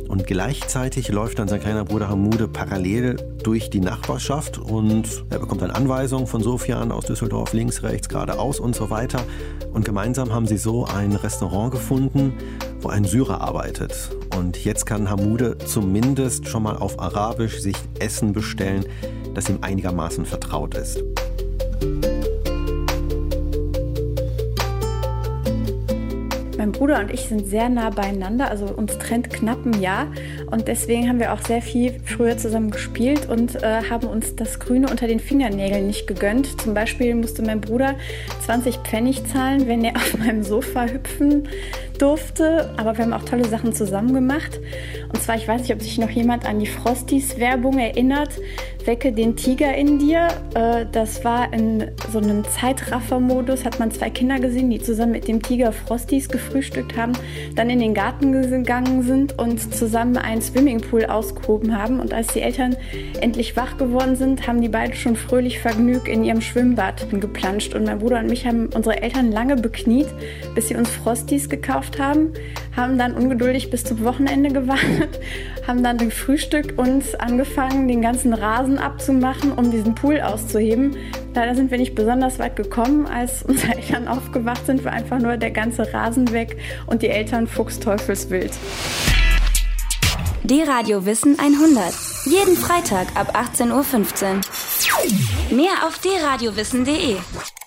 Und gleichzeitig läuft dann sein kleiner Bruder Hamude parallel durch die Nachbarschaft und er bekommt dann Anweisungen von Sofian aus Düsseldorf, links, rechts, geradeaus und so weiter. Und gemeinsam haben sie so ein Restaurant gefunden, wo ein Syrer arbeitet. Und jetzt kann Hamude zumindest schon mal auf Arabisch sich Essen bestellen, das ihm einigermaßen vertraut ist. Mein Bruder und ich sind sehr nah beieinander, also uns trennt knapp ein Jahr und deswegen haben wir auch sehr viel früher zusammen gespielt und äh, haben uns das Grüne unter den Fingernägeln nicht gegönnt. Zum Beispiel musste mein Bruder zwanzig Pfennig zahlen, wenn er auf meinem Sofa hüpfen durfte, aber wir haben auch tolle Sachen zusammen gemacht. Und zwar, ich weiß nicht, ob sich noch jemand an die Frosties-Werbung erinnert, Wecke den Tiger in dir. Äh, das war in so einem Zeitraffer-Modus, hat man zwei Kinder gesehen, die zusammen mit dem Tiger Frosties gefrühstückt haben, dann in den Garten gegangen sind und zusammen einen Swimmingpool ausgehoben haben. Und als die Eltern endlich wach geworden sind, haben die beiden schon fröhlich vergnügt in ihrem Schwimmbad geplanscht. Und mein Bruder und mich haben unsere Eltern lange bekniet, bis sie uns Frosties gekauft haben, haben dann ungeduldig bis zum Wochenende gewartet, haben dann gefrühstückt und angefangen, den ganzen Rasen abzumachen, um diesen Pool auszuheben. Leider sind wir nicht besonders weit gekommen. Als unsere Eltern aufgewacht sind, war einfach nur der ganze Rasen weg und die Eltern fuchsteufelswild. Die Radio Wissen hundert. Jeden Freitag ab achtzehn Uhr fünfzehn. Mehr auf d radio wissen punkt de.